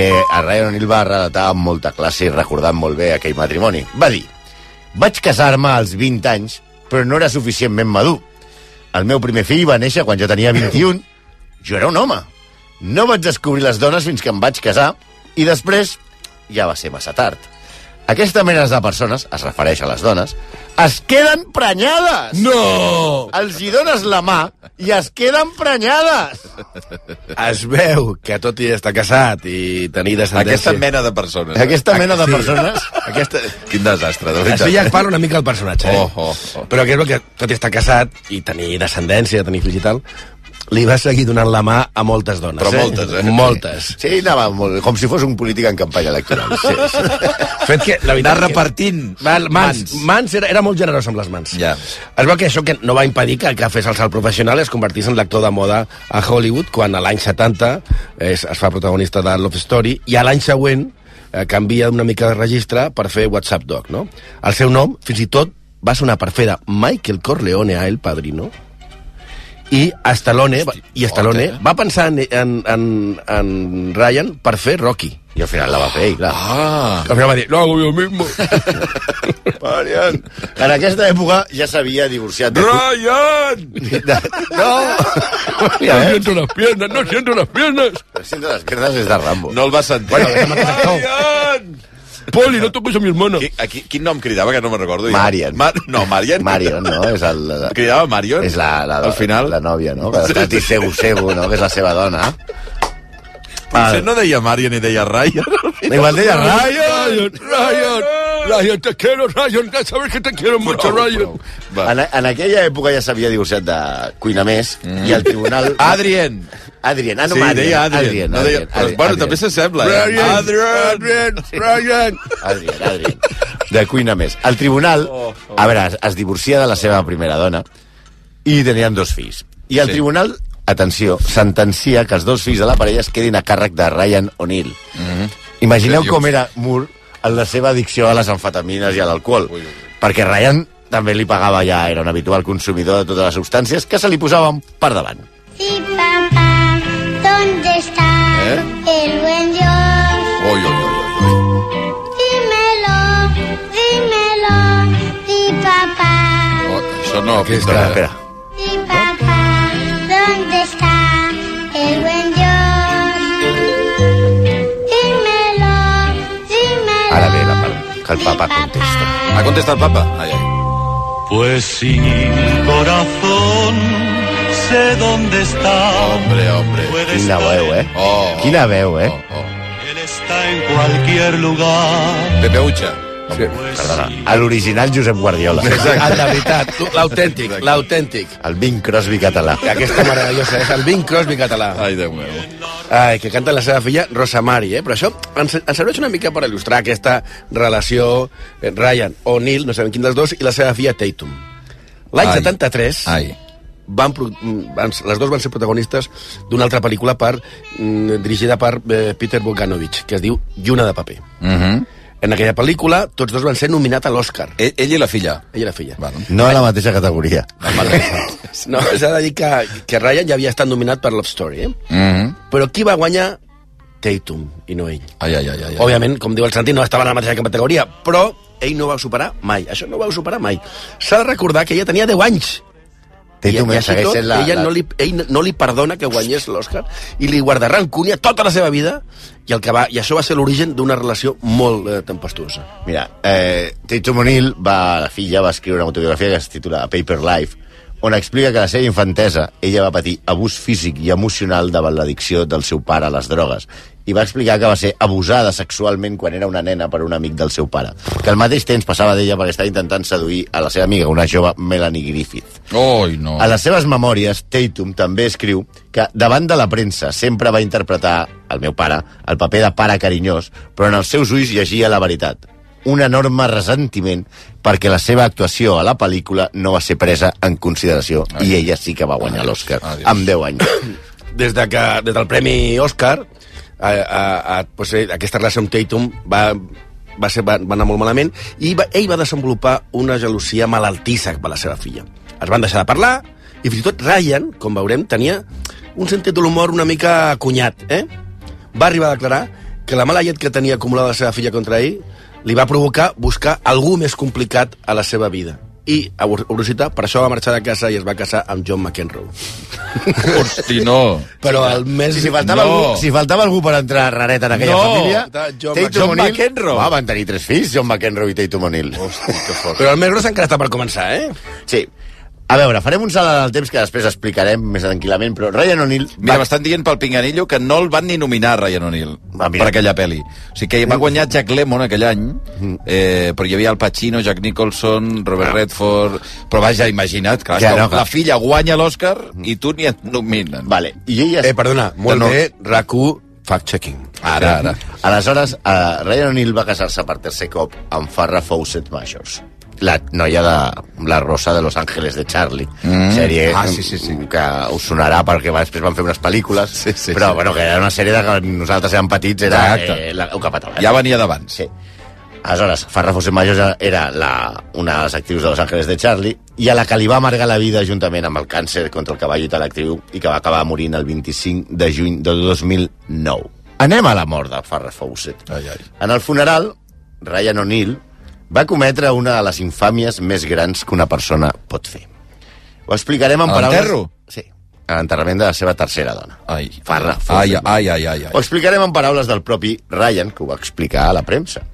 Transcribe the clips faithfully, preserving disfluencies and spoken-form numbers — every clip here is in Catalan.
Eh, a Ryan O'Neal va relatar amb molta classe i recordant molt bé aquell matrimoni. Va dir: vaig casar-me als vint anys, però no era suficientment madur. El meu primer fill va néixer quan jo tenia vint-i-un. Jo era un home. No vaig descobrir les dones fins que em vaig casar i després ja va ser massa tard. Aquesta mena de persones, es refereix a les dones, es queden prenyades! No! Els hi dones la mà i es queden prenyades! Es veu que tot i estar casat i tenir descendència... Aquesta mena de persones. Aquesta mena de persones... Aquesta... Quin desastre, de veritat. Això ja parla una mica el personatge, eh? Oh, oh, oh. Però que és el que, tot i estar casat i tenir descendència, tenir fills i tal, li va seguir donant la mà a moltes dones. Però eh? moltes, eh? Moltes. Sí, anava molt, com si fos un polític en campanya electoral. Sí, sí. Fet que, la veritat... Anar repartint Val, mans. Mans, mans era, era molt generós amb les mans. Ja. Es veu que això que no va impedir que, que fes el salt professional i es convertís en l'actor de moda a Hollywood, quan a l'any setanta es, es fa protagonista de Love Story, i a l'any següent eh, canvia una mica de registre per fer WhatsApp Dog, no? El seu nom, fins i tot, va sonar per fer de Michael Corleone a El Padrino, i Stallone, Hosti, i Stallone eh? va pensar en, en, en, en Ryan per fer Rocky. I al final la va fer, clar. Ah. Al final va dir, lo hago yo mismo. Marian. En aquesta època ja s'havia divorciat de... ¡Ryan! De... No! No siento las piernas, no siento las piernas. No siento las piernas és de Rambo. No el va sentir. Bueno, Ryan! Poli, no toques a mi hermana. Qui, a qui, quin nom cridava, que no me'n recordo? Marian. Ma no, Marian. Marion, no? És el... Cridava Marion? És la, la, al final? La nòvia, no? Que està Tiseu-Segu, no? Que és la seva dona. Potser no deia Marion i deia Ryan. Igual deia Ryan, Ryan, Ryan, te quiero, Ryan, ya sabes que te quiero mucho, Ryan. En, en aquella època ja s'havia divorciat de Cuinamés mm. i el tribunal... Adrien. Adrien, ah, no, sí, Adrien. deia Adrien. Adrien, no deia... Adrien, Però, Adrien bueno, Adrien. també s'assembla. Ryan, Eh? Adrien, Ryan. Adrien, Adrien. De Cuinamés. El tribunal, Oh, oh. a veure, es, es divorcia de la seva primera dona i tenien dos fills. I el Sí. tribunal, atenció, sentencia que els dos fills de la parella es quedin a càrrec de Ryan O'Neal. Mm -hmm. Imagineu Seriós? com era Moore en la seva addicció a les amfetamines i a l'alcohol. Ui, ui. Perquè Ryan també li pagava ja, era un habitual consumidor de totes les substàncies que se li posaven per davant. Sí, papá, ¿dónde está ¿Eh? el buen Dios? Oi, oi, oi, oi. Dímelo, dímelo, sí, papá. Oh, això no... Aquí Espera, està. espera. Sí, papá, ¿dónde está el buen Dios? Dímelo, dímelo. Ara ve la part que el papa contesta. Ha contestat el papa? Ai, ai. Pues sí, corazón, sé dónde está. Hombre, hombre. Puede Quina estar veu, eh? Oh, oh. Quina veu, eh? Oh, oh. Él está en cualquier lugar. Pepe Ucha. Sí. Pues Perdona, sí. a l'original Josep Guardiola. El de veritat, l'autèntic, l'autèntic. El Bing Crosby català. Aquesta meravellosa, és el Bing Crosby català. Ai, Déu meu. Ai, que canta la seva filla Rosa Mari, eh? Però això ens, ens serveix una mica per il·lustrar aquesta relació eh, Ryan O'Neal, no sabem quin dels dos, i la seva filla Tatum. L'any Ai. setanta-tres Ai. van, pro- van, les dos van ser protagonistes d'una altra pel·lícula per, mm, dirigida per eh, Peter Bogdanovich, que es diu Lluna de paper. Uh -huh. En aquella pel·lícula, tots dos van ser nominats a l'Oscar. ell, ell i la filla. Ella i la filla. Bueno. No a la mateixa categoria. No, s'ha de dir que, que Ryan ja havia estat nominat per Love Story, eh? Uh -huh. Però qui va guanyar? Tatum, i no ell. Ai, ai, ai, ai. Òbviament, com diu el Santi, no estava en la mateixa categoria, però ell no ho va superar mai. Això no ho va superar mai. S'ha de recordar que ella tenia deu anys. Tatum I, i ja així segueix tot, sent la... ella la... no li, ell no li perdona que guanyés l'Oscar i li guarda rancúnia tota la seva vida i, el que va, i això va ser l'origen d'una relació molt eh, tempestuosa. Mira, eh, Tatum O'Neal, va, la filla, va escriure una autobiografia que es titula A Paper Life, on explica que a la seva infantesa ella va patir abús físic i emocional davant l'addicció del seu pare a les drogues, i va explicar que va ser abusada sexualment quan era una nena per un amic del seu pare, que al mateix temps passava d'ella perquè estava intentant seduir a la seva amiga, una jove Melanie Griffith. Oi, no. A les seves memòries, Tatum també escriu que davant de la premsa sempre va interpretar, el meu pare, el paper de pare carinyós, però en els seus ulls llegia la veritat. Un enorme ressentiment perquè la seva actuació a la pel·lícula no va ser presa en consideració. Ai. I ella sí que va guanyar l'Oscar amb deu anys. Des, de que, des del Premi Òscar, a, a, a, pues, eh, aquesta relació amb Tatum va, va, ser, va, va anar molt malament i va, ell va desenvolupar una gelosia malaltissa per la seva filla. Es van deixar de parlar i fins i tot Ryan, com veurem, tenia un sentit de l'humor una mica cunyat, eh? Va arribar a declarar que la mala llet que tenia acumulada la seva filla contra ell li va provocar buscar algú més complicat a la seva vida. I, a Rosita, per això va marxar de casa i es va casar amb John McEnroe. Hosti, no. Però el més... Si, si, faltava No. algú, si faltava algú per entrar raret en aquella No. família... John Tatum John O'Neal- McEnroe. Va, van tenir tres fills, John McEnroe i Tatum O'Neal. Hosti, que fort. Però el més gros encara està per començar, eh? Sí. A veure, farem un salt en el temps que després explicarem més tranquil·lament, però Ryan O'Neal... Mira, m'estan dient pel Pinganillo que no el van ni nominar, Ryan O'Neal, Va, mira. per aquella pel·li. O sigui que va guanyar Jack Lemmon aquell any, eh, però hi havia Al Pacino, Jack Nicholson, Robert Redford... Però vaja, imagina't, clar, Ja, ja, no, no, clar. la filla guanya l'Oscar i tu ni et nominen. Vale, i ella... Eh, perdona, molt No, no. bé, RAC1, fact-checking. Ara, ara. Aleshores, uh, Ryan O'Neal va casar-se per tercer cop amb Farrah Fawcett Majors, la noia de La Rosa de Los Ángeles de Charlie, mm. sèrie Ah, sí, sí, sí. que us sonarà perquè després van fer unes pel·lícules, Sí, sí, però sí. bueno, que era una sèrie de que nosaltres érem petits, era Exacte. eh, la, un capató. Ja venia d'abans. Sí. Aleshores, Farrah Fawcett Majors era la, una de les actrius de Los Ángeles de Charlie i a la que li va amargar la vida juntament amb el càncer contra el que va lluitar l'actriu i que va acabar morint el vint-i-cinc de juny de dos mil nou. Anem a la mort de Farrah Fawcett. Ai, ai. En el funeral, Ryan O'Neal va cometre una de les infàmies més grans que una persona pot fer. Ho explicarem en A paraules... l'enterro? Sí, a l'enterrament de la seva tercera dona. Ai, Farrah ai, Fawcett. ai, ai, ai, ai. Ho explicarem en paraules del propi Ryan, que ho va explicar a la premsa.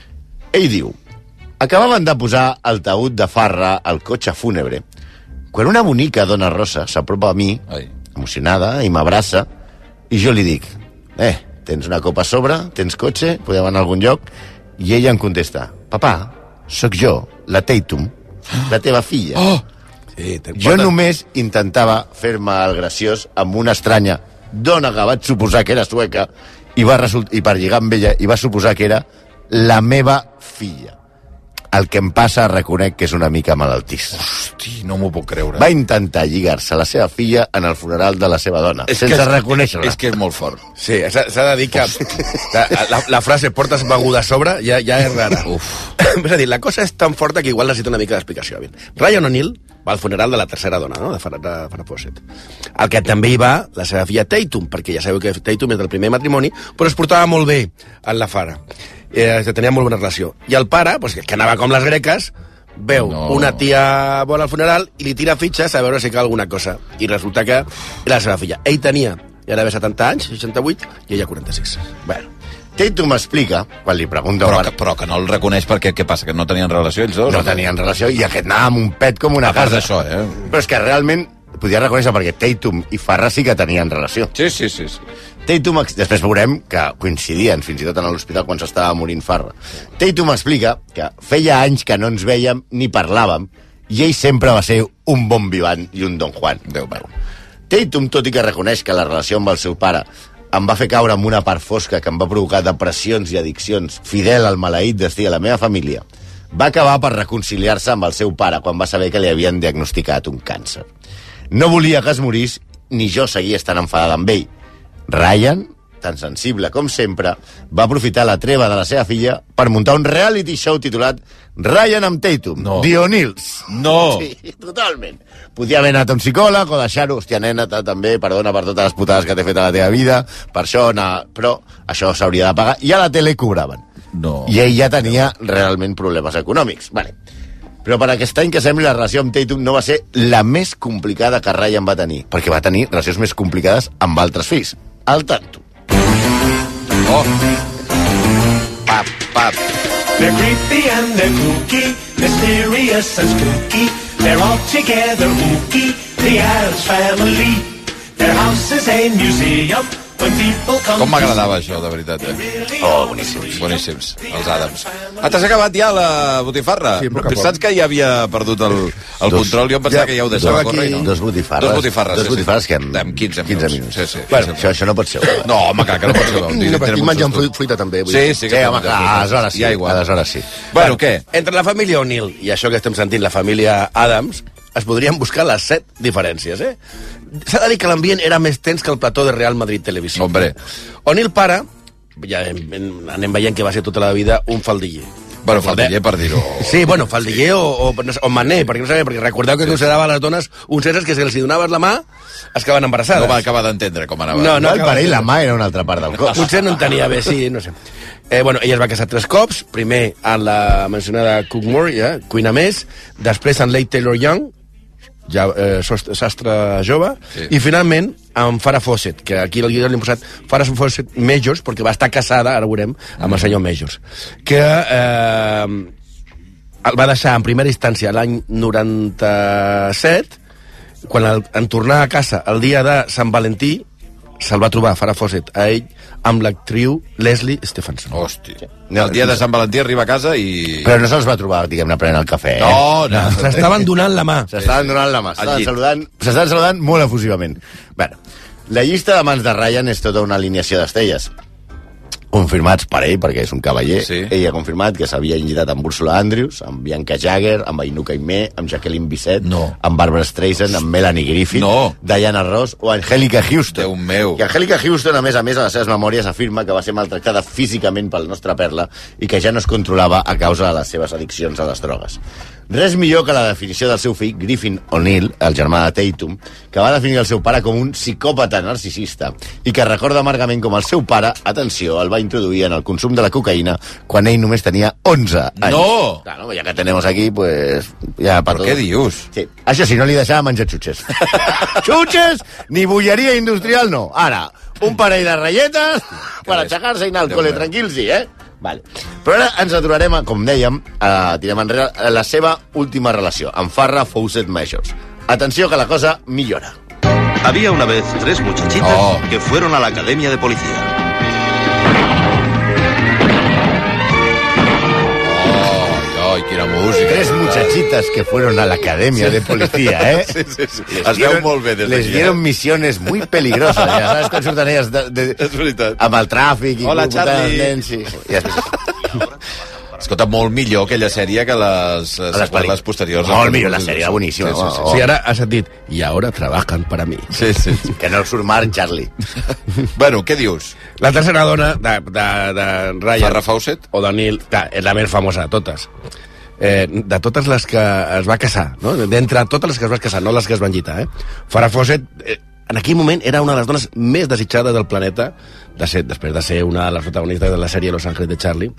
Ell diu: acabaven de posar el taüt de Farrah al cotxe fúnebre quan una bonica dona rosa s'apropa a mi, Ai. emocionada, i m'abraça, i jo li dic: eh, tens una copa a sobre, tens cotxe, podem anar a algun lloc? I ella em contesta: papà, sóc jo, la Tatum, la teva filla. Oh! Sí, te... Jo només intentava fer-me el graciós amb una estranya dona que vaig suposar que era sueca i, va result... i per lligar amb ella i va suposar que era la meva filla. El que em passa, reconec que és una mica malaltís. Hosti, no m'ho puc creure. Va intentar lligar-se la seva filla en el funeral de la seva dona, És sense que és- reconèixer-la. És que és molt fort. Sí, s'ha s'ha de dir que la, la, la frase portes beguda a sobre ja, ja és rara. Uf. És a dir, la cosa és tan forta que igual necessita una mica d'explicació. Ryan O'Neal va al funeral de la tercera dona, no?, de Farrah, de Farrah Fawcett. El que també hi va la seva filla Tatum, perquè ja sabeu que Tatum és del primer matrimoni, però es portava molt bé amb la Farrah. Eh, tenia molt bona relació. I el pare, pues, que anava com les greques, veu No. una tia bona al funeral i li tira fitxes a veure si cal alguna cosa. I resulta que era la seva filla. Ell tenia, ja d'haver setanta anys, seixanta-vuit, i ella quaranta-sis. Bueno, Tatum explica, quan li pregunta... Però que, però que no el reconeix perquè què passa, que no tenien relació ells dos? no tenien relació i aquest anava amb un pet com una A part casa. d'això, eh? Però és que realment podia reconèixer perquè Tatum i Farrah sí que tenien relació. Sí, sí, sí. sí. Tatum, ex- després veurem que coincidien fins i tot en l'hospital quan s'estava morint Farrah. Tatum explica que feia anys que no ens vèiem ni parlàvem i ell sempre va ser un bon vivant i un Don Juan. Déu meu. Tatum, tot i que reconeix que la relació amb el seu pare em va fer caure en una part fosca que em va provocar depressions i addiccions, fidel al maleït destí a la meva família, va acabar per reconciliar-se amb el seu pare quan va saber que li havien diagnosticat un càncer. No volia que es morís, ni jo seguia estant enfadada amb ell. Ryan, tan sensible com sempre, va aprofitar la treva de la seva filla per muntar un reality show titulat Ryan amb Tatum, No. The O'Neals. No! Sí, totalment. Podia haver anat a un psicòleg o deixar-ho, hòstia, nena, ta- també, perdona per totes les putades que t'he fet a la teva vida, per això, anar... però això s'hauria de pagar, i a la tele cobraven. No. I ell ja tenia realment problemes econòmics. Vale. Però per aquest any que sembli la relació amb Tatum no va ser la més complicada que Ryan va tenir, perquè va tenir relacions més complicades amb altres fills. Al tanto. Oh! Pap, pap. They're creepy and they're kooky, mysterious and spooky. They're all together ooky, the Addams Family. Their house is a museum. When people come Com m'agradava això, de veritat, eh? Oh, boníssims. Boníssims, els Adams. Ah, t'has acabat ja la botifarra? Sí, a poc a poc. Saps que ja havia perdut el, el Dos. control? Jo em pensava Ja, que ja ho dos deixava aquí, córrer, no? Dos botifarres. Dos botifarres, Dos sí, botifarres sí. que en, En quinze quinze minuts. minuts. Sí, sí. Bueno, quinze això, això no pot ser. No, home, clar, que no pot ser. no, però estic menjant fruita, fruita també. Vull Sí, dir. sí. Sí, que home, clar, aleshores sí. Ja igual. Aleshores sí. Bueno, què? Entre la família O'Neal i això que estem sentint, la família Adams, es podrien buscar les set diferències, eh? S'ha de dir que l'ambient era més tens que el plató de Real Madrid Televisió. Hombre. O'Neal pare, ja en- en- anem veient que va ser tota la vida un faldiller. Bueno, faldiller per dir-ho. Sí, bueno, faldiller o, o, o maner, perquè no sabia, perquè recordeu que considerava a les dones uns éssers que si els donaves la mà es quedaven embarassades. No va acabar d'entendre com anava. No, no, No, per ell la mà era una altra part del cos. Potser no en tenia bé, sí, no sé. Eh, bueno, ella es va casar tres cops, primer amb la mencionada Cookmore, ja, cuina més, després amb Leigh Taylor Young, ja, eh, sastre jove, sí. I finalment amb Farrah Fawcett, que aquí al guió li hem posat Farrah Fawcett Majors, perquè va estar casada, ara ho veurem, amb el senyor Majors, que eh, el va deixar en primera instància l'any noranta-set, quan el, en tornar a casa el dia de Sant Valentí, se'l va trobar Farrah Fawcett a ell amb l'actriu Leslie Stephenson. Hosti. El dia de Sant Valentí arriba a casa i... Però no se'ls va trobar, diguem-ne, prenent el cafè, eh? No, no. S'estaven donant la mà. S'estaven donant la mà, s'estaven saludant, s'estaven saludant molt efusivament. Bueno, la llista de mans de Ryan és tota una alineació d'estrelles. Confirmats per ell, perquè és un cavaller. Sí. Ell ha confirmat que s'havia enllitat amb Ursula Andrews, amb Bianca Jagger, amb Ainuka Imé, amb Jacqueline Bisset, no. amb Barbara Streisand, amb Melanie Griffith, no. Diana Ross o Angelica Houston. Déu meu. Que Angelica Houston, a més a més, a les seves memòries afirma que va ser maltractada físicament pel nostre Perla i que ja no es controlava a causa de les seves addiccions a les drogues. Res millor que la definició del seu fill, Griffin O'Neill, el germà de Tatum, que va definir el seu pare com un psicòpata narcisista i que recorda amargament com el seu pare, atenció, el va introduir en el consum de la cocaïna quan ell només tenia onze anys. No! Claro, ja que tenemos aquí, pues... Ja ¿Però què dius? Sí. Això sí, no li deixava menjar xutxes. Xutxes ni bulleria industrial, no. Ara, un parell de ratlletes per aixecar-se i anar al col·le tranquil, sí, eh? Vale. Però ara ens aturarem, a, com dèiem, a, tirem enrere, a la seva última relació, amb Farrah Fawcett Majors. Atenció que la cosa millora. Había una vez tres muchachitas Oh. que fueron a la academia de policía. Oh, ai, quina música. Tres muchachitas que fueron a la academia de policía, ¿eh? Sí, sí, sí. Les Es veu dieron- molt bé des Les d'aquí, dieron eh? misiones muy peligrosas. Ja sabes quan surten elles de, de, És veritat. amb el tràfic i Hola, computant Charlie. els nens, sí. I després, Escolta, molt millor aquella sèrie que les, les les pel·lícules posteriors. Molt millor, la sèrie era boníssima. Sí, sí, sí. Oh. Sí, ara has dit, i ara trabajan para mí. Sí, sí, sí. Que no surt Marc, Charlie. Bueno, què dius? La tercera dona de, de, de Ryan... Farrah Fawcett? O de Neil, clar, és la més famosa de totes. Eh, de totes les que es va casar, no? D'entre totes les que es va casar, no les que es van llitar, eh? Farrah Fawcett, eh, en aquell moment, era una de les dones més desitjades del planeta, de ser, després de ser una de les protagonistes de la sèrie Los Ángeles de Charlie.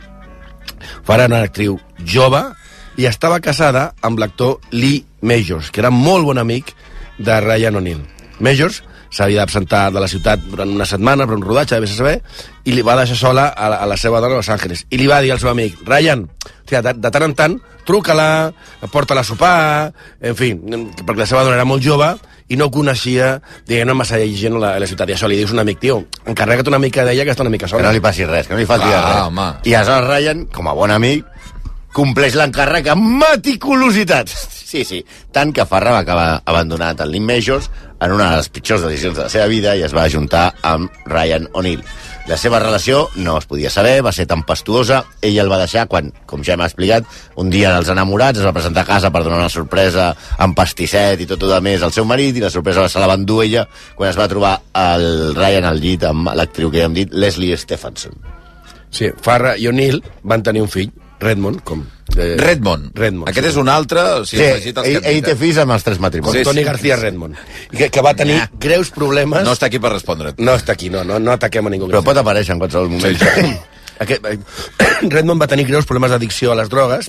Farrah era una actriu jove i estava casada amb l'actor Lee Majors, que era molt bon amic de Ryan O'Neill. Majors s'havia d'absentar de la ciutat durant una setmana per un rodatge, de saber, i li va deixar sola a la, a la seva dona a Los Angeles. I li va dir al seu amic, Ryan, tia, de, de tant en tant, truca-la, porta-la a sopar, en fi, perquè la seva dona era molt jove i no coneixia, diguem, no massa gent a la, a la ciutat. I això li dius a un amic, tio, encarrega't una mica d'ella que està una mica Que sola. no li passi res, que no li falti Ah, res. home. I aleshores Ryan, com a bon amic, compleix l'encàrrec amb meticulositat. Sí, sí. Tant que Farrah va acabar abandonat el Lee Majors en una de les pitjors decisions de la seva vida i es va ajuntar amb Ryan O'Neill. La seva relació no es podia saber, va ser tempestuosa. Ell el va deixar quan, com ja m'ha explicat, un dia dels enamorats es va presentar a casa per donar una sorpresa amb pastisset i tot el més al seu marit, i la sorpresa se la va endur ella quan es va trobar el Ryan al llit amb l'actriu que ja hem dit, Leslie Stephenson. Sí, Farrah i O'Neill van tenir un fill, Redmond, com... Eh, Redmond. Redmond. Aquest és un altre... O Sí, sigui, afegit als ell, que hem ell dit, té eh? fills amb els tres com matrimonis. Sí, Tony sí, García sí. Redmond, i que, que va tenir Nah. greus problemes... No està aquí per respondre't. No està aquí, no, no, no ataquem a ningú. Però pot aparèixer en qualsevol moment. Sí, sí. Aquest, Redmond va tenir greus problemes d'addicció a les drogues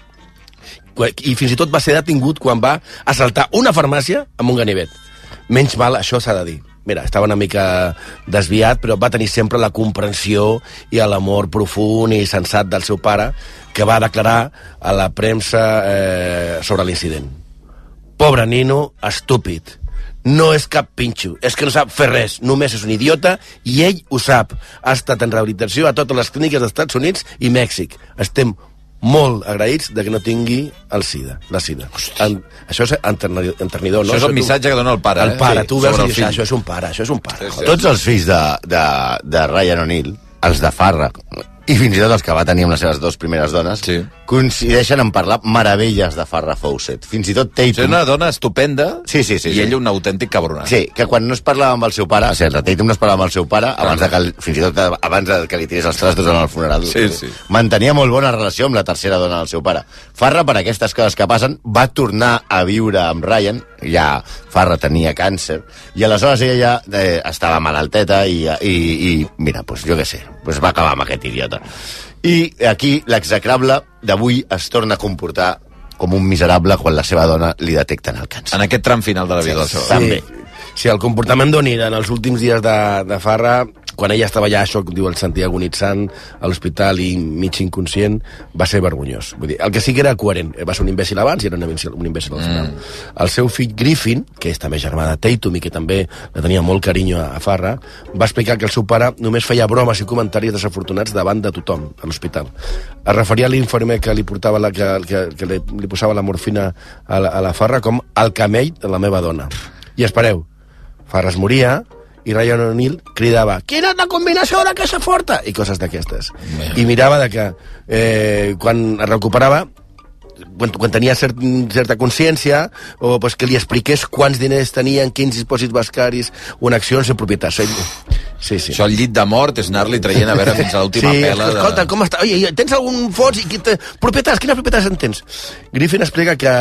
i fins i tot va ser detingut quan va assaltar una farmàcia amb un ganivet. Menys mal, això s'ha de dir. Mira, estava una mica desviat, però va tenir sempre la comprensió i l'amor profund i sensat del seu pare, que va declarar a la premsa eh, sobre l'incident. Pobre nino, estúpid. No és cap pinxo, és que no sap fer res, només és un idiota i ell ho sap. Ha estat en rehabilitació a totes les clíniques dels Estats Units i Mèxic. Estem molt agraïts de que no tingui el SIDA, la SIDA. En, això és enternidor, enternidor, no? Això és el tu- missatge que dona el pare, El eh? pare, Sí, tu veus sobre i el dius, fill. això és un pare, això és un pare. Sí, sí. Tots els fills de, de, de Ryan O'Neill, els de Farrah, i fins i tot els que va tenir amb les seves dues primeres dones, Sí. coincideixen en parlar meravelles de Farrah Fawcett. Fins i tot És Tatum... una dona estupenda Sí, sí, sí, i sí. ell un autèntic cabronat. Sí, que quan no es parlava amb el seu pare, o sigui, el Tatum no es parlava amb el seu pare, abans de que, el- fins i tot abans de que li tirés els trastos en el funeral. Sí, sí. Mantenia molt bona relació amb la tercera dona del seu pare. Farrah, per aquestes coses que passen, va tornar a viure amb Ryan, ja Farrah tenia càncer, i aleshores ella ja eh, estava malalteta i, i, i mira, pues, jo què sé, pues va acabar amb aquest idiota. I aquí l'execrable d'avui es torna a comportar com un miserable quan la seva dona li detecten el càncer. En aquest tram final de la vida del seu. També. Sí, el comportament d'Onil en els últims dies de, de Farrah, quan ella estava ja, això que diu el sentia agonitzant a l'hospital i mig inconscient, va ser vergonyós. Vull dir, el que sí que era coherent. Va ser un imbècil abans i era un imbècil, un imbècil al final. Mm. El seu fill Griffin, que és també germà de Tatum i que també le tenia molt carinyo a, a Farrah, va explicar que el seu pare només feia bromes i comentaris desafortunats davant de tothom a l'hospital. Es referia a l'informe que li portava la, que, que, que li, li posava la morfina a la, a la Farrah com el camell de la meva dona. I espereu, Farrah es moria i Ryan O'Neal cridava quina és la combinació d'aquesta forta? I coses d'aquestes. I mirava de que eh, quan es recuperava quan, quan tenia cert, certa consciència o pues, que li expliqués quants diners tenien, quins dipòsits bancaris o en accions i propietats. Sí, sí. Això al llit de mort és anar-li traient a veure fins a l'última Sí, pela. De... escolta, com està? Oye, tens algun fons? I qui te... Propietats, quines propietats en tens? Griffin explica que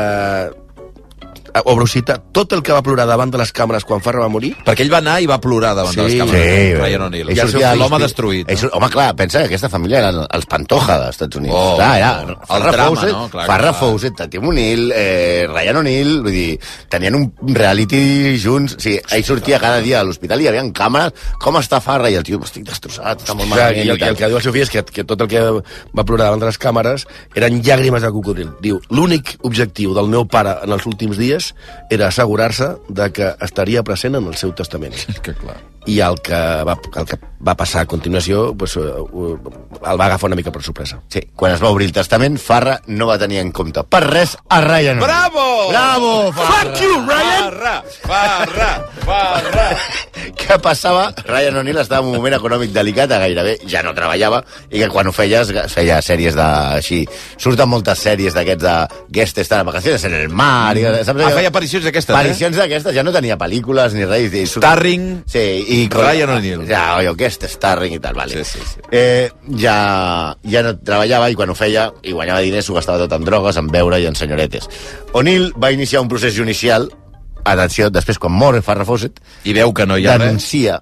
o Brusita, tot el que va plorar davant de les càmeres quan Farrah va morir. Perquè ell va anar i va plorar davant Sí. de les càmeres. Sí, Ryan O'Neal. ell I el seu sortia fill, l'home als- destruït. ell No? surt- Home, clar, pensa que aquesta família eren els Pantoja dels Estats Units. Oh, clar, era oh, el Farrah drama, Fawcett, no? Clar, Farrah clar. Fawcett, Tatum O'Neal, eh, Ryan O'Neal, vull dir, tenien un reality junts. O sigui, ell sortia cada dia a l'hospital i hi havia càmeres. Com està Farrah? I el tio, estic destrossat, està molt Clar, malament. i, el, I el que diu el seu fill és que, que tot el que va plorar davant de les càmeres eren llàgrimes de cocodril. Diu, l'únic objectiu del meu pare en els últims dies era assegurar-se de que estaria present en el seu testament. Que clar. I el que va, el que va passar a continuació pues, el va agafar una mica per sorpresa. Sí, quan es va obrir el testament, Farrah no va tenir en compte per res a Ryan O'Neal. Bravo! Bravo, Farrah! Fuck you, Ryan! Farrah! Farrah! Farrah! Què passava? Ryan O'Neal estava en un moment econòmic delicat, a gairebé ja no treballava, i que quan ho feies, feia sèries de... així. Surten moltes sèries d'aquests de guest estar a vacaciones en el mar... I, saps? Ah, feia aparicions d'aquestes, eh? Aparicions d'aquestes, ja no tenia pel·lícules ni res. I surt... Starring. Sí, i... Ryan O'Neal. Ja, oi, guest starring i tal, vale. Sí, sí, sí. Eh, ja, ja no treballava i quan ho feia i guanyava diners s'ho gastava tot en drogues, en beure i en senyoretes. O'Neal va iniciar un procés judicial, atenció, després quan mor Farrah Fawcett, I veu que no hi ha res. denuncia,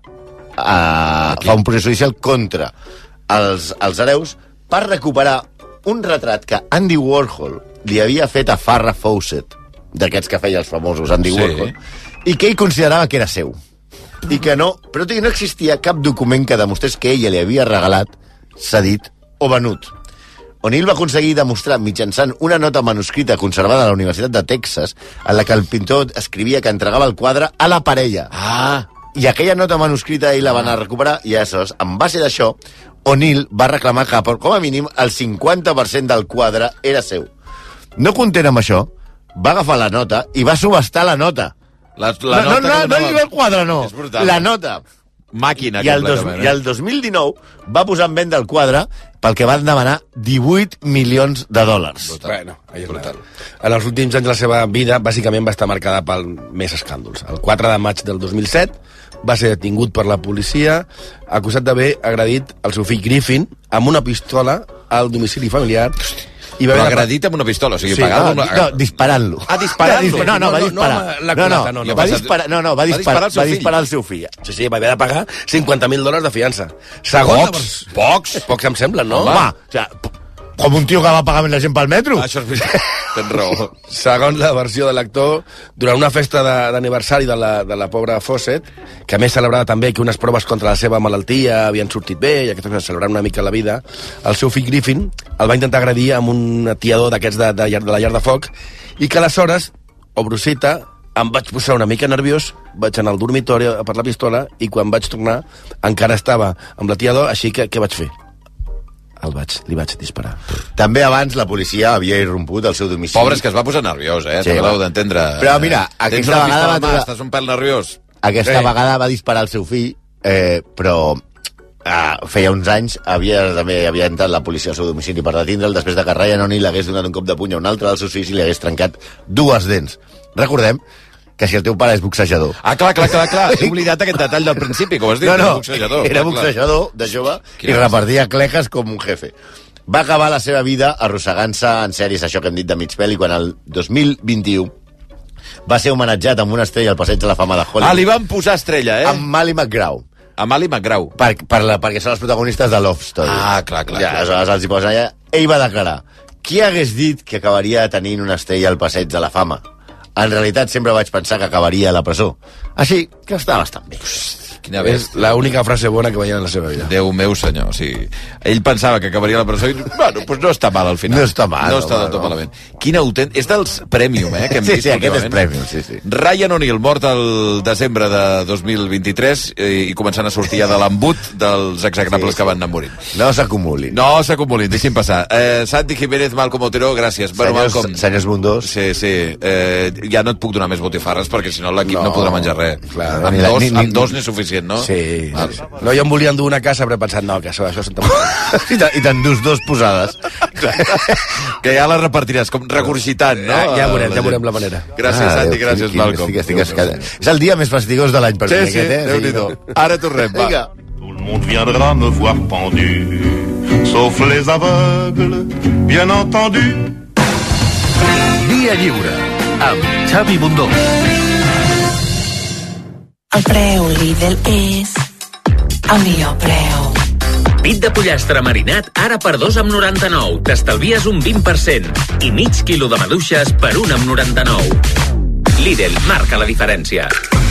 a, fa un procés judicial contra els, els hereus per recuperar un retrat que Andy Warhol li havia fet a Farrah Fawcett, d'aquests que feia els famosos Andy Sí. Warhol, i que ell considerava que era seu. I que no, però que no existia cap document que demostrés que ella li havia regalat, cedit o venut. O'Neal va aconseguir demostrar mitjançant una nota manuscrita conservada a la Universitat de Texas en la que el pintor escrivia que entregava el quadre a la parella. Ah! I aquella nota manuscrita ell la van a recuperar i aleshores, en base d'això, O'Neal va reclamar que, com a mínim, el cinquanta per cent del quadre era seu. No content amb això, va agafar la nota i va subestar la nota. La, la no, nota no, no, que no, donava- no el quadre, no. És brutal. La nota. Màquina, I el, dos, completament. I el dos mil dinou va posar en venda el quadre pel que van demanar divuit milions de dòlars. Bueno, ahí és brutal. En els últims anys de la seva vida, bàsicament va estar marcada pel més escàndols. El quatre de maig del dos mil set va ser detingut per la policia acusat d'haver agredit el seu fill Griffin amb una pistola al domicili familiar. I Però haver de- agredit amb una pistola, o sigui, Sí, pagat No, amb la... no, disparant-lo. Ah, disparant-lo. No, no, no, va No, no, disparar. no, la No, no, culata, no, no. va disparar, no, no, va Va disparar disparar, al seu va fill. disparar al seu fill. Sí, sí, va haver de pagar cinquanta mil dòlars de fiança. Segons Pocs, la- pocs. Pocs em semblen, no? Home, o sigui, com un tio que va pagar la gent pel metro. Ah, això és veritat. Tens raó. Segons la versió de l'actor, durant una festa de- d'aniversari de, la, de la pobra Fawcett, que a més celebrava també que unes proves contra la seva malaltia havien sortit bé, i aquestes coses, celebrant una mica la vida, el seu fill Griffin el va intentar agredir amb un atiador d'aquests de, de, de la llar de foc, i que aleshores, o Brusita, em vaig posar una mica nerviós, vaig anar al dormitori per la pistola, i quan vaig tornar encara estava amb l'atiador, així que què vaig fer? El vaig, li vaig disparar. També abans la policia havia irromput al seu domicili. Pobre, és que es va posar nerviós, eh? Sí, També va. l'heu d'entendre. Però mira, Tens aquesta una vegada pistola va a mà, treure- estàs un pèl nerviós. Aquesta Eh. vegada va disparar al seu fill, eh, però Uh, feia uns anys havia, també havia entrat la policia al seu domicili per detindre'l després de que Ryan O'Neal hagués donat un cop de puny a un altre dels seus fills i li hagués trencat dues dents. Recordem que si el teu pare és boxejador... Ah, clar, clar, clar, clar. He oblidat aquest detall del principi, com has dit. No, no, boxejador, era clar, boxejador de jove i repartia cleques com un jefe. Va acabar la seva vida arrossegant-se en sèries, això que hem dit de mig pèl, i quan el dos mil vint-i-u va ser homenatjat amb una estrella al Passeig de la Fama de Hollywood. Ah, li van posar estrella, eh? Amb Mally McGraw. A Mally McGraw. Per, per la, perquè són els protagonistes de Love Story. Ah, clar, clar. Ja, aleshores els hi posen allà. Ell va declarar: qui hagués dit que acabaria tenint una estrella al Passeig de la Fama? En realitat sempre vaig pensar que acabaria a la presó. Així que està bastant bé. Quina és l'única frase bona que veia en la seva vida. Déu meu senyor, sí. Ell pensava que acabaria a la presó i, bueno, pues no està mal al final. No està mal. No està del tot malament. Quin autèntic... És dels Premium, eh, que hem sí, vist. Sí, aquest és Premium, sí, sí. Ryan O'Neal, mort el desembre de dos mil vint-i-tres eh, i començant a sortir ja de l'embut dels execrables sí, sí. que van anar morint. No s'acumulin. No s'acumulin, deixin passar. Eh, Santi Jiménez, Malcom Otero, gràcies. Bueno, senyors, Malcom, senyors Bundós. Sí, sí. Eh, ja no et puc donar més botifarres perquè si no l'equip no, no podrà menjar res. Clar, amb, dos, ni, ni, amb dos n'és suficient, no? Sí. Val. No, jo em volia endur una casa, però he pensat, no, que això, això és I, te, i t'endús dos posades. Que ja la repartiràs, com regurgitant, no? Ja, ja veurem, ja veurem la manera. Gràcies, ah, Santi, gràcies, Malcom. Estic, estic, estic, és el dia més fastigós de l'any per sí, mi, sí, aquest, eh? Déu-n'hi-do. Ara tornem, va. Vinga. Tout le monde viendra me voir pendu, sauf les aveugles, bien entendu. Via Lliure, amb Xavi Bundó. El preu Lidl és el millor preu. Pit de pollastre marinat, ara per dos amb noranta-nou. T'estalvies un vint per cent. I mig quilo de maduixes per un amb noranta-nou. Lidl marca la diferència.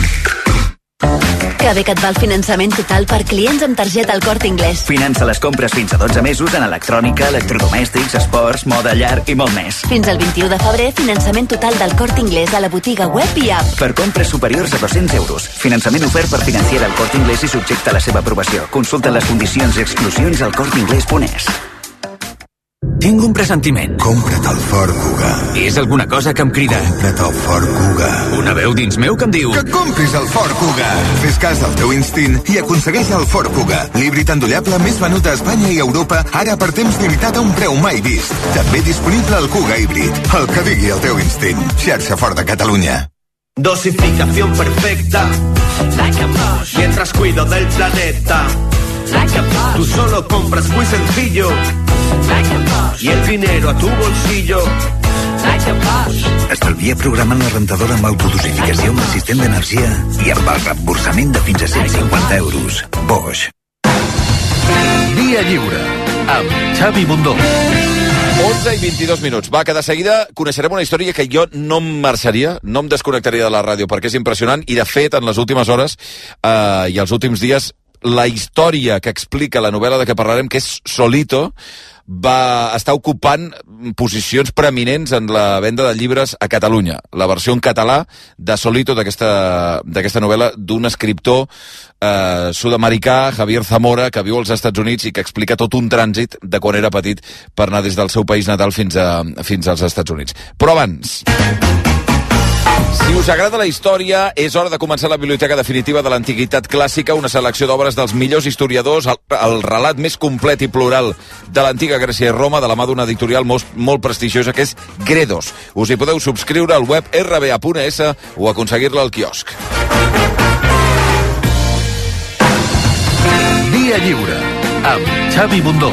Que bé que et va el finançament total per clients amb targeta El Corte Inglés. Finança les compres fins a dotze mesos en electrònica, electrodomèstics, esports, moda llar i molt més. Fins al vint-i-u de febrer, finançament total del Corte Inglés a la botiga web i app. Per compres superiors a dos-cents euros. Finançament ofert per Financiera El Corte Inglés i subjecte a la seva aprovació. Consulta les condicions i exclusions al corte inglés punt es. Tinc un pressentiment. Compra't el Ford Kuga. És alguna cosa que em crida. Compra't el Ford Kuga. Una veu dins meu que em diu... Que compris el Ford Kuga. Fes cas del teu instint i aconsegueix el Ford Kuga. L'híbrid endollable més venut a Espanya i Europa, ara per temps limitat a un preu mai vist. També disponible el Kuga híbrid. El que digui el teu instint. Xarxa Ford de Catalunya. Dosificación perfecta. Like a Bosch. Mientras cuido del planeta. Like a Bosch. Tú solo compras muy sencillo. Like a Bosch. Y el dinero a tu bolsillo. Like a Bosch. Estalvia programant la rentadora amb autodosificació amb assistent d'energia i amb el reemborsament de fins a cent cinquanta euros. Bosch. Via Lliure, amb Xavi Bundó. onze i vint-i-dos minuts. Va, que de seguida coneixerem una història que jo no em marxaria, no em desconnectaria de la ràdio, perquè és impressionant, i de fet, en les últimes hores eh, i els últims dies, la història que explica la novel·la de què parlarem, que és Solito, va estar ocupant posicions preeminents en la venda de llibres a Catalunya. La versió en català de Solito, d'aquesta d'aquesta novel·la d'un escriptor eh, sud-americà, Javier Zamora, que viu als Estats Units i que explica tot un trànsit de quan era petit per anar des del seu país natal fins, a, fins als Estats Units. Però abans... Si us agrada la història, és hora de començar la biblioteca definitiva de l'Antiguitat Clàssica, una selecció d'obres dels millors historiadors, el, el relat més complet i plural de l'antiga Grècia i Roma, de la mà d'una editorial molt, molt prestigiosa, que és Gredos. Us hi podeu subscriure al web erre be a punt es o aconseguir-la al quiosc. Via Lliure, amb Xavi Bundó.